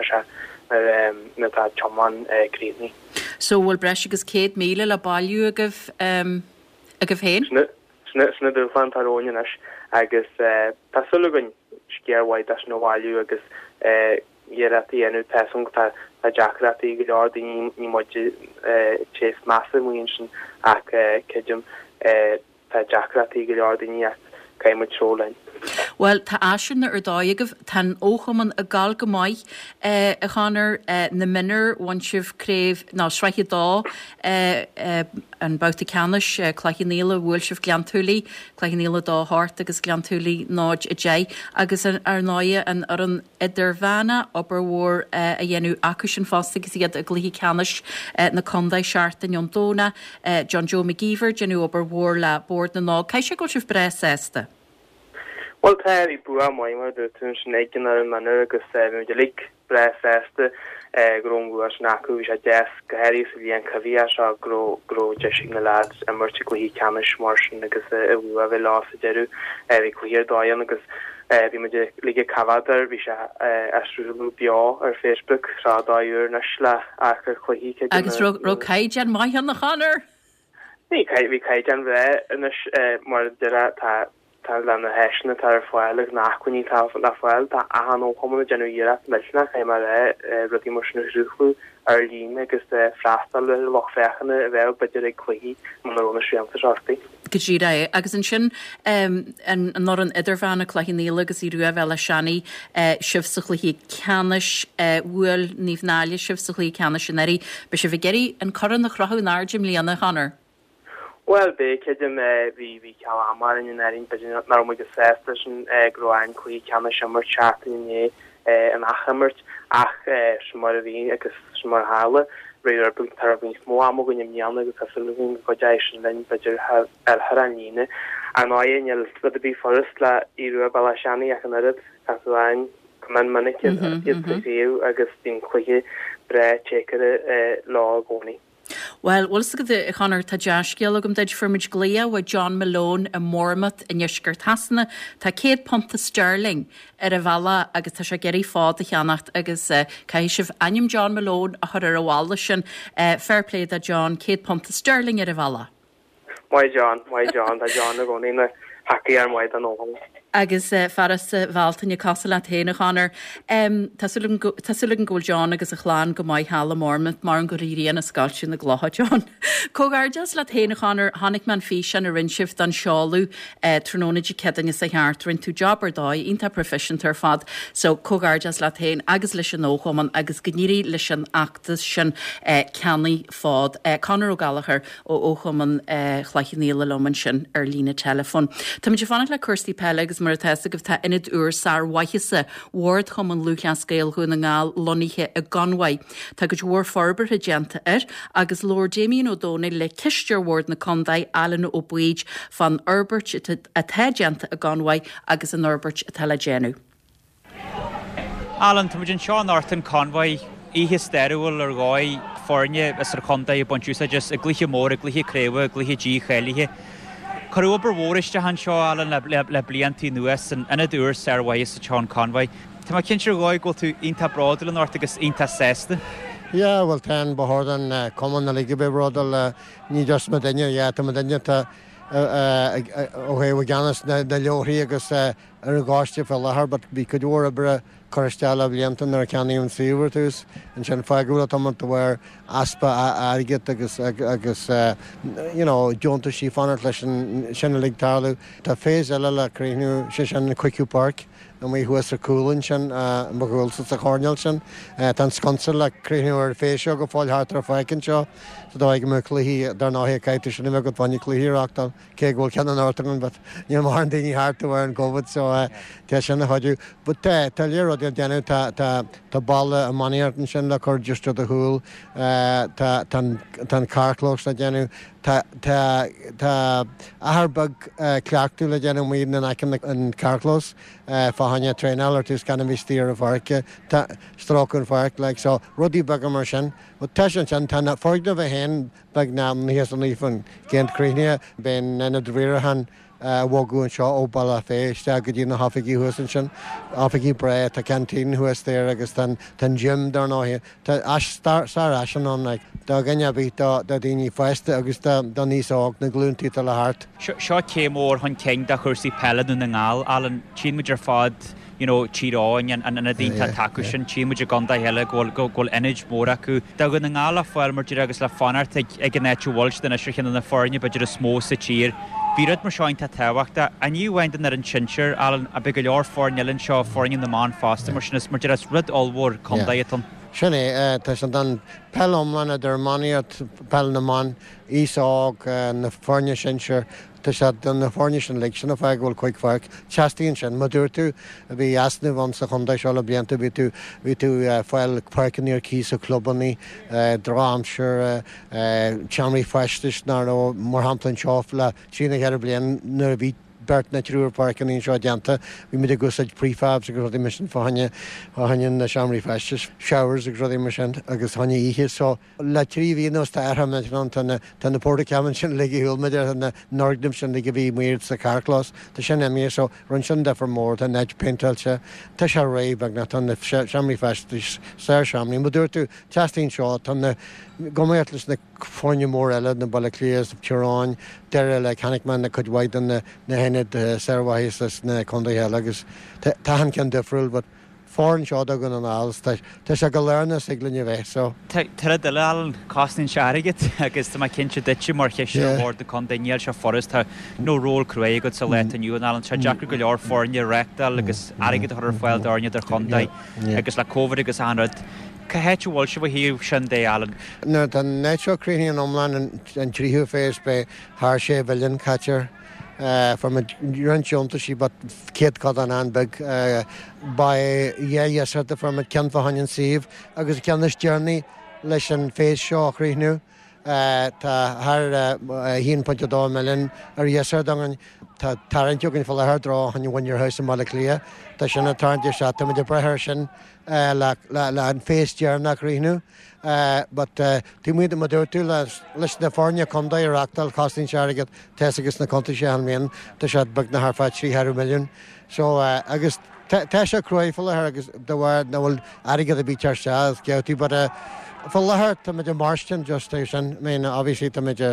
na tá choman krini. So bhfuil breis agus céad míle le bailú a goh a goh féin? Sna du fan taróin agus tá sulgan skearhhaid as nóháú agus dhératí enú teung tá Jackratí go ní ní mu ché massa muon sin ach cejum tá Jackratí go ní caiimmu trolein. Well, tá asin na ar dáigeh tan óchaman a gal go maiid a chanar na minar bhain sibh créibh ná sreiche dá an bouta canis chláichinéile bhfuil sibh gleantúlaí, chláichinéile dá háart agus gleantúlaí náid a dé, agus ar náide an ar an idirhhena obair mhór a dhéanú acu sin fásta agus iad a gluthaí canis na condaid seart in Dóna, John Joe McGeever, genú obair mhór le bord na ná. Cai sé go sibh bres ésta? Well tá í bu maiimar de tún snéigen ar an manú agus de lik bres éiste grongú as nacu a des gohéirí sa bhíon caví se gro gro deising na lad a marti go hí canis marsin agus a bhu a bheith lá a deú hí chuhir dáan agus bhí me lige cavadar bhí se astrú beá ar Facebook rádáúr na le a chu chuhí. Agus ro caiidean mai an na chanar? Ní bhí caiidean bheith mar de tá tá le na heisna tar fáil nachcuní tá le fáil tá ahan ó com genúíra leisna cha mar rudí mar ruúchu ar lín agus freistal le loch fechanna a bheith beidir ag chuí marróna sríanta seástaí. Go dtí ré agus an sin an nó an idirhhena chluichinéile agus í ruúh eile seannaí sibhsachlaí ceannis bhfuil níomhnáile sibhsachlaí ceanna sinnéirí be se bh geirí an choran nach rathú náirdim líana chanar. Well be kedum vi vi kala amar in erin bejin nar mo gesestation groin kui kama shimmer chat in e an achmert ach shmar vi agus shmar hale radar bu tarabin mo amogun im yana agus asulun gojation len bejer have el haranine an ayen yel the be forest la iru balashani akanarat kaswain command manik is agus din kuige bre checker law goni. Well, was go the chanar tá deascéal agam deid firmid glia wa John Malone a Mormouth in Iisgur Tasna tá céad ponta sterling ar a bhela agus tá se geirí fád a cheannacht agus caiisih aim John Malone a chur ar a bhála sin fairplay a John céad ponta sterling ar a bhela. Mai John, mai John, tá John a gcóí haci ar maid an óham. Agus faras bháltainne casa le héna chanar. Tásúlan ggóil John agus a chláán go maiid hála Mormouth mar an go riíon na scáilisiú na glotha John. Cógardas le héna chanar hánig man fí an a rinsibh don seáú trónaid cedan is a cheart rinn tú jobbar dáid ínta proficient ar fad, so cógardas le héin agus leis an óchaman agus gníí leis an achtas sin ceannaí fád Conor O'Gallagher ó óchaman chhlaichinnéile loman sin ar lína telefon. Tá muidir fanna le Kirsty Pell agus mar teasa goh tá inad úr sár waithise Ward chum an luúan scéal chuin na ngáil loníthe a ganhaid. Tá go dhór forbar a genta ar agus Lord Damien O'Donnell le cistear Ward na condaid Alan ó Buid fan Herbert a the genta a ganhaid agus an Herbert a tell génu. Alan, tá muidir Seán Orton conhaid ihe steúil ar gáid fórne is ar condaid a bonúsa just a gluthe mór a gluthe créimh a gluthe dí chéilethe. Chu obair mhóriste han seo Alan le bliantí nuas an ina dúr Sarwais sa Sean Conway. Tá má cinn gáid go tú ínta bradal an ortagus ínta sésta. Ja, well ten behoorden kommen na ligge be brodal ní just met dinge ja te met dinge te ó hé we gannas de leorí agus ar a gáiste fel lehar, but bí could or bre choristela bliantan ar canníon siúirtus an sin feúla am bhar aspa aget agus agus you know Jonta sí fanart leis sinna ligtáú Tá fés eile leríú sé sin na Quickú Park an mé huas a coolan sin bagúil sa chorneil sin tan sconsa leríú ar féisio go fáil hátar a feicinn seo so dá ag me chluhí dar náhé caiite sin me go bhaine chluhííachtal cé ghil cean an átan, but ní mar an daoine háartú ar an COVID so te sinna haidú, but te tá léar déanú tá balle a maníartan sin le chur just a húil tan carclós le déanú Tá aharbag cleachú le déanam míad na ecin an carclós fáhanne trénal ar tús gan bhítíar a bharce strácún farc le so rudí bag mar sin, te sin sin tána fáigna bheith hen bag ná níos an lífan géntcríne ben na drírahan bhgún seo ó ball féiste go dtí na hafaí huasan sin áfaí bre tá cantín thuas téir agus tan gym dar náhé Tá star an an dá gannne bhí dá daoine feiste agus don níos ág na glúntí le hart. Seo cémór chun céin de chuirsaí peladú na ngáil Alan tíimiidir fád tíráin an na dínta taú sin tíimiidir ganda heile ggóil inid mór acu. Da go na ngála fáil martíir agus le fanart ag an netúhil den is chin na fáne beidir a smó sa tír. Bíad mar seoin tá tehaachta a níhhain ar an sinseir Alan a be go leor fórnelinn seo fórnin na má fásta mar sin is martíir as rud allhór condaítan. Sinné tá an den pellomlan a der maníart pell na man íság na fórne sinseir Tá sé don na fórne sin le sinna fe ghil chuig farc teastíonn sin madúir tú a bhí asna bhain sa chundaid seo le blianta bhí tú bhí tú fáil parcaníar cí sa clubbaní drámseir teamí feistis ná ó mar hamplan seof le sína ar blian nar a bhí bert na trúr parkin ín seo deanta, bhí mid a gusaid prefabs agus rudí mission fáhanne fáhanne na seamraí feistis, showers agus rudí mar sin agus tháina ihe so le trí bhíos tá airtha me an tan na Pórta Ceamann sin le hiúlmeidir an na Nordnim sin le go bhí muir sa carclás, Tá sin mé so run sin defar mór tá neid pentailte tá se réib ag na tan na seamraí feistis sé seamraí, mu dúir tú teastín seo tan na goméirtlas na fáinne mór eile na Balaclias Tiráin, deire le chanicman na chudhaid an na henne Sarwais na condaí heile agus tahan cean difriúil, but fáin seo a gan an áils Tá se go learna siglinne bheith so. Tá de Alan cosnin seaigeit agus tá cinse dute mar cheisi mór de condaíal se forras tá nó ról crué go sa leit aniu an Alan se Jackar go leor fórne rectal agus aigeit ar fáil dáne ar condaid agus le COVID agus anrad. Ca héitú bhil se bh híomh sin dé Alan? No tá neitseoríí an omláin an tríú fééis be thar sé bhilinn caitear from a ranchonta sí bat céad cad an anbeg ba dhéhéasarta from a cean fahainn sih agus ceannas journey leis an fééis seochríhnú tá thar híon pointinte dá melinn ar dhéasar an tá tarintúgann fá lethar rá hain bhainir heis an Malaclia, Tá sinna tarinte se tá de brethir sin le an fééisdearnach rihnú, but tí muide a dúir tú leis na fórne condaí arachtal costín seaigad te agus na conta sé an méon tá sé bag na thfáid trí milliún, so agus te se cruéifil agus dohhar na bhfuil aigad a bí tear se ceutí, but fá lethir tá de marstin just sin mé ahíí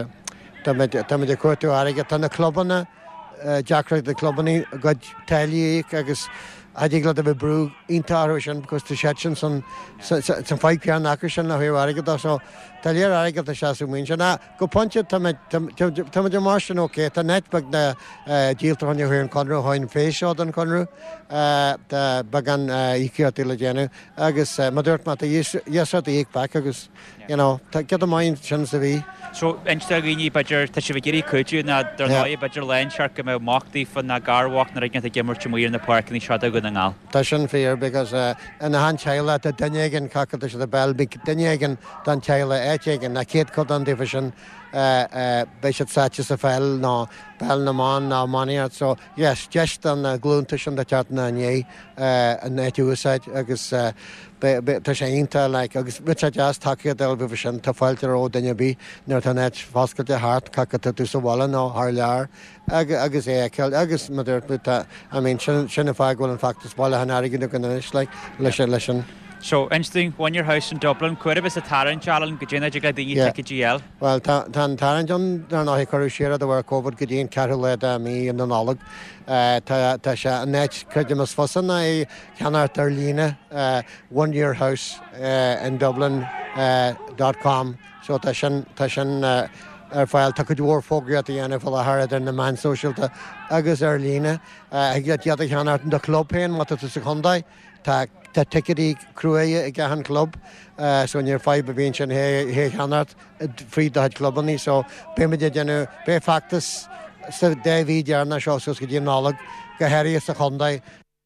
tá cuatú aige tá na clubbanna Jackreid de clubbaní a god taíigh agus adig le a bh brú intáú sin because tá sé sin san fáid pean nachir sin na thuh aige so tá léar aige a seaú mín sin go pontse tá de mar sin óké tá netbag na díaltarhaine chuir an conrú háin féisio an conrú bag an íceirtí le déanú agus madúirt mat dhéasa íag pe agus ce a main sin sa bhí. So einste gíní beidir tá si bh géirí coú na dar láí beidir lein sear go meh machtaí fan na garhhacht na riggin a gimmarte muír na parkní se go na ngáil. Tá sin fér because ina han teile a duinegan cacha se a bell bí duinegan don teile éigen na céad chu an division béisiad saite sa fel ná bell naán ná maníart, so yes, deist an glúnta sin de teart na né an éúsáid agus tá sé ionta le agus bit sé deas takeíad del bh sin tá fáilte ó daine bí nuir tá net fáscail de hart cacha tú sa bhla nó th lear agus é ceil agus muidir sinna fáhil an factas bhla an aigeú gan is le leis lei sin. So, interesting, one your house in Dublin, cuireadh is a taran chalan go dtíana go dtíí take G L? Well, tá taran John ar náí choú siad a bhar COVID go dtíon ceú le a mí an nálag. Tá sé an net chuidir mas fosan na é cheanart ar lína one year house in Dublin dot com, so tá sin tá sin ar fáil tá go dúór fógraad a dhéanamh a thirad ar na man socialta agus ar lína ag iad a cheanart do clubhéin má tú sa chundaid tá Tá ticketí cruaige i gahan club, so níor fáib a bhíonn sin hé cheanart frí daid clubbaní, so bé me déanú bé factas sa déhí dearna seo sus go dtíon nálag go heirí sa chundaid.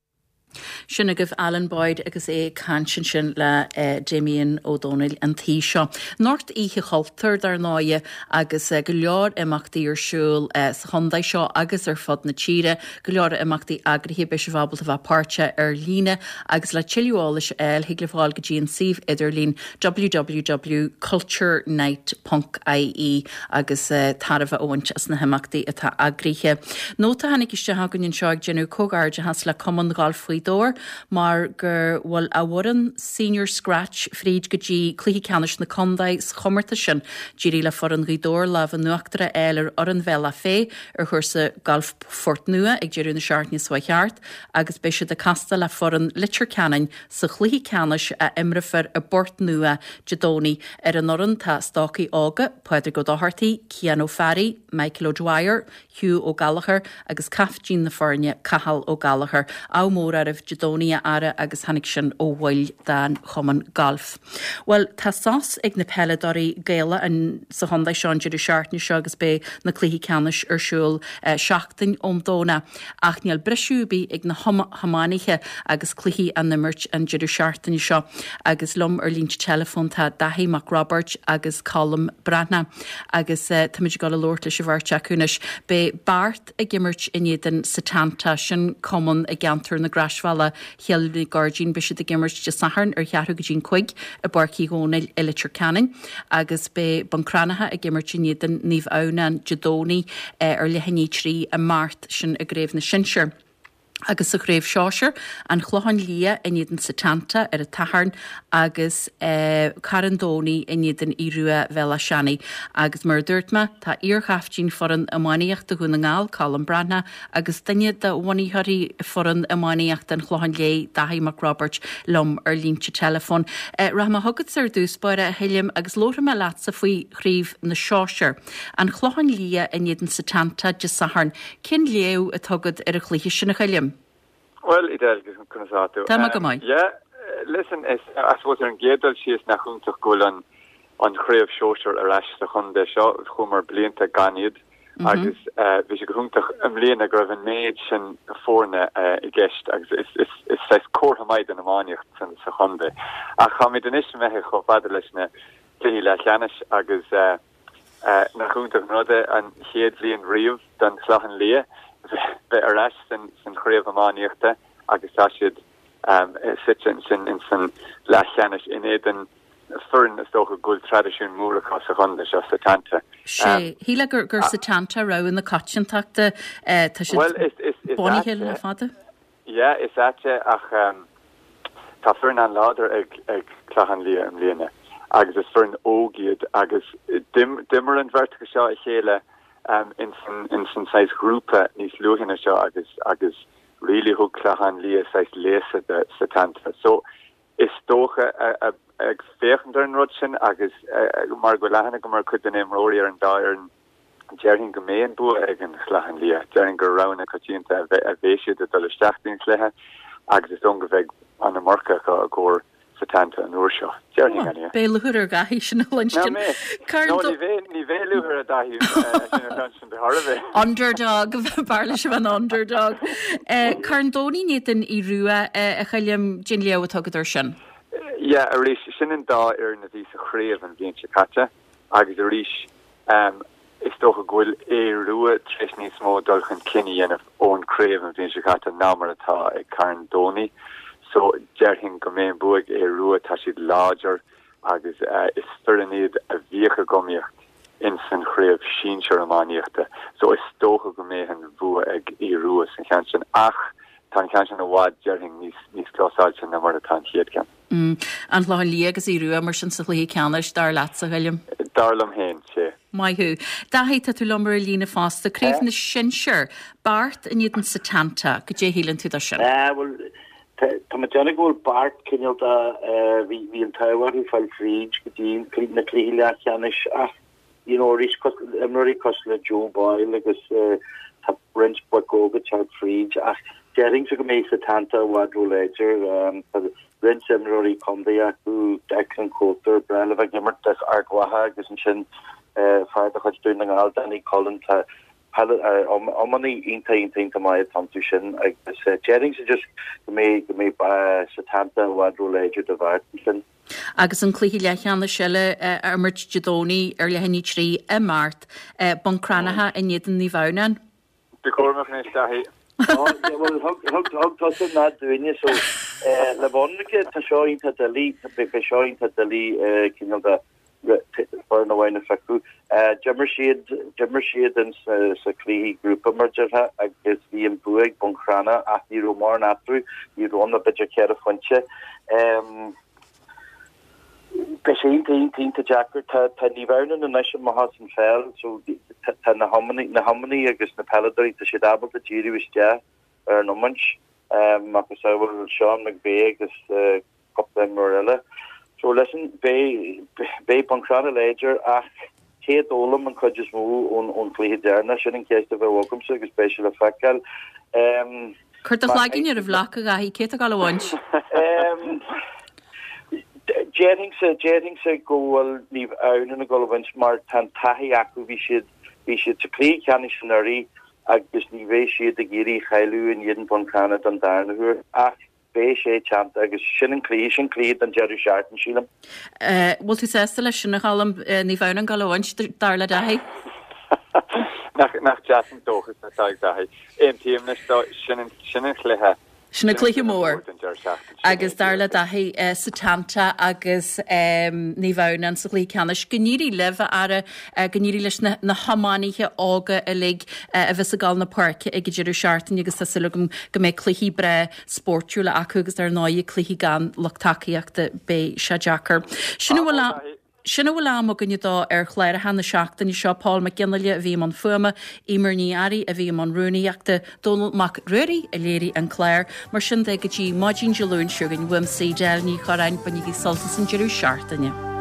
Sinna goh Alan Boyd agus é cansin sin le Damien O'Donnell an tí seo. Nort ihe chaltar dar náie agus go leor imachtaí ar siúil sa chundaid seo agus ar fod na tíre, go leor imachtaí agrithe be se bhabal a bheith páirte ar líne agus le tiiliúála se eil hiag le fáil go dtíon sih idir lín w w w dot culture night dot I E agus tarmh óhaint as na himachtaí atá agrithe. Nóta hanig iste hagann seag genú cógáirde has le cumann golf dór, mar gur bhfuil a bhran senior scratch fríd go dtí cluichí ceannis na condaid chomarta sin dírí le for an ghidór le bh nuachtere eilir ar an bhela fé ar chuirsa golf fort nua ag deireú na seaartní swacheart agus béise de casta le for an litir ceanain sa chluichí ceannis a imrifar a bort nua jadóní ar an oran tá stácaí ága Pedro go Doherty, Cian O'Farry, Michael O'Dwyer, Hugh O'Gallagher agus Caf Jean na Forne Cahal O'Gallagher á mór ar Jadónia ara agus hanig sin ó bhfuil dan chuman golf. Well, tá sás ag na peledorí géile an sa hondaid seán deidir seaartní seo agus bé na cluichí ceannis ar siúil seachtain ón dóna ach níl breisiúbí ag na hamániche agus cluichí an nimirt an deidir seaartainí seo agus lom ar línt telefón tá Dahi Mac Robert agus Colm Brana agus táid go lóirta se bhar teúnis bé bart a gimmert in iad sa tanta sin common a gantar na grasfala healú Guardian be de gimmert de saharn ar chearú go dín chuig a barcí hónail eilitir canin agus be bancranathe a gimmertí den níomh ánan jadóní ar lehanní trí a mát sin a gréibh na sinseir. Agus a gréibh seáir an chlohan lia in iad an satanta ar a taharn agus carandóní in iad an irua vela seannaí agus mar dúirtma tá íorchaftín foran amáíocht a gún na ngáil Colm Brana agus daine de bhaíthirí foran amáíocht an chlohan lé Dahi Mac Robert lom ar línte telefón. Ra a thugad ar dúspáire a heilim agus lóra me leat sa faoi chríomh na seáir. An chlohan lia in iad an satanta de saharn cin léú a tugad ar a chluiche sin na heilim. Well, idel kun sato. Um, yeah, listen, is I suppose an gedal she is nach hun go an an chréf shosher a rash the hunde shot humor blianta ganid agus vi se gruntach am lena graven maid sin forne i gest agus is is is seis cor hamaid an amanicht san sa hunde a cha mi den is me cho faderlene li le chanish agus nach huntach node an héad lian rief dan slachen lee be arrest in sin chréf amanichte agus asiid um sit in sin in sin lachanish in eden fern is toch a good tradition moor across a hunde just a tanta. She he le gur gur satanta ra in the cotton takta uh ta well is is is Bonnie Hill na father? Yeah, is that ach um ta fern an lader ag ag clachan lia am lena agus is fern ógiad agus dim dimmer an vertical shot hele um in sin in sin size grúpa nís luhin a agus agus really hook clachan lia size lese de satanta. So is stocha a ag féchender an rutsin agus mar go lehanna go mar chud den éim roiir an dair an jerin go méon bu ag an chlachan lia jerin go rana cotínta a bhéisiú de dul isteachtain léthe agus is ongeveg an na marca go ggur satanta an úr seo. Jerin an Bé luhur gahi sin luncheon. No, ní bhé luhur a dahiú sin de Harvey. Underdog, barlis an underdog. Carndóní nétan i rua a chailem gin leo atagad ar sin. Yeah, a rish sin an da ar na ví a chréf an vín chikata agus a rish Um, is toch goil e ruwe tres ní smó dulchan kinni en own craven vin se gat nammer atá e Karen Doni. So jerhin go mé buig e ruwe ta si larger agus uh, is sturrenid a vieche gomiocht in san chréf sínscher amanichte. So is stoche go mé hen vu ag e ruwe san chansen ach tan chansen a wad jerhin nís nís klosalchen na mar a tan hiet ken. Mm. An lá líagas í ruúa mar sin sa lí ceannis dar leat a bhilm. Darlam hen sé. Maihu. Dahéit a tú lomar a lína fásta, críomh na sinseir, Bart in iad an satanta, go dé hílann tú dar sin. Eh, well, tá ma Johnny Gold Bart cynnil da fi yn tawar i ffael ffrid gydyn clyd na clyle allanus a you know rhys ymwyr i cosle Joe Boyle agos ta Brent Bogoga Chad Ffrid a Jering sy'n gymryd satanta wadro ledger Brent ymwyr i Conde acw Declan Coulter Brel efo gymryd das Argwaha agos yn sy'n ffaid a chod dwi'n yng Nghael Danny Collin ta om man een een een te mij tam tussen agus Jering se just me me satanta wadro ledger de waarten agus an clúhi lechan na sile ar myrt jadóni ar le henni trí e mart bon cranaha in iad an ní bhaunan. De cormach nes dahi. Well hog hog tos na doinne so le bonke ta shoin ta dali be shoin ta dali kinol da for na wine faku Jimmershid Jimmershid and sa clí grúpa merger ha agus vi an buig bon crana a ní romar natru ní ron a bit ke a funche um Peshin team team to Jacker ta ta ní vernon an nation mahas an fel so ta na harmony na harmony agus na paladary ta should able to jiri was ja er no munch um ma so will Sean McVeigh agus uh cop them Morella. So listen, bei bei Pancrana Ledger ach Kate Olam and Cudges Moo on on Clee Derna in case of a welcome so special effect. Um Kurt of flagging your vlaka gahi Kate a galawunch. Um Jering se Jering se goal leave out in a galawunch mar tan tahi aku we should we should to Clee Canishanari agus ni ve she the giri khailu in jeden Pancrana dan darna hu ach Bé sé chant agus sin an clí sin clíad an Jerry Sharton sílam. Bhil tú sésta lei sinna chalam ní bhhain an galhaint darla dahi? Nach nach jasan dóchas na taig dahi. Ein tíam na sin sin chluthe. Sinna clúthe mór. Agus darla dahi satanta agus ní bhhain an sa clí canis. Gníri leh ara gníri leis na hamaníthe ága a lig a bheits a gal na parke ag Jerry Sharton agus tá silugum go mé clúhí bre sportúla acu agus ar náid clúhí gan lochtaíachta bé se Jackar. Sinna bhfuil Sinna bhfuil am gan dá ar chléir a hena seachtain i seo Paul McGinley a bhí man fuma, Emer Níari a bhí man Rooneyachta, Donald McRury a léirí an Claire, mar sin de go dtí Maidín Jalún siúgan bhuim sí deilní chorain banigí soltas an Jerry Shartaine.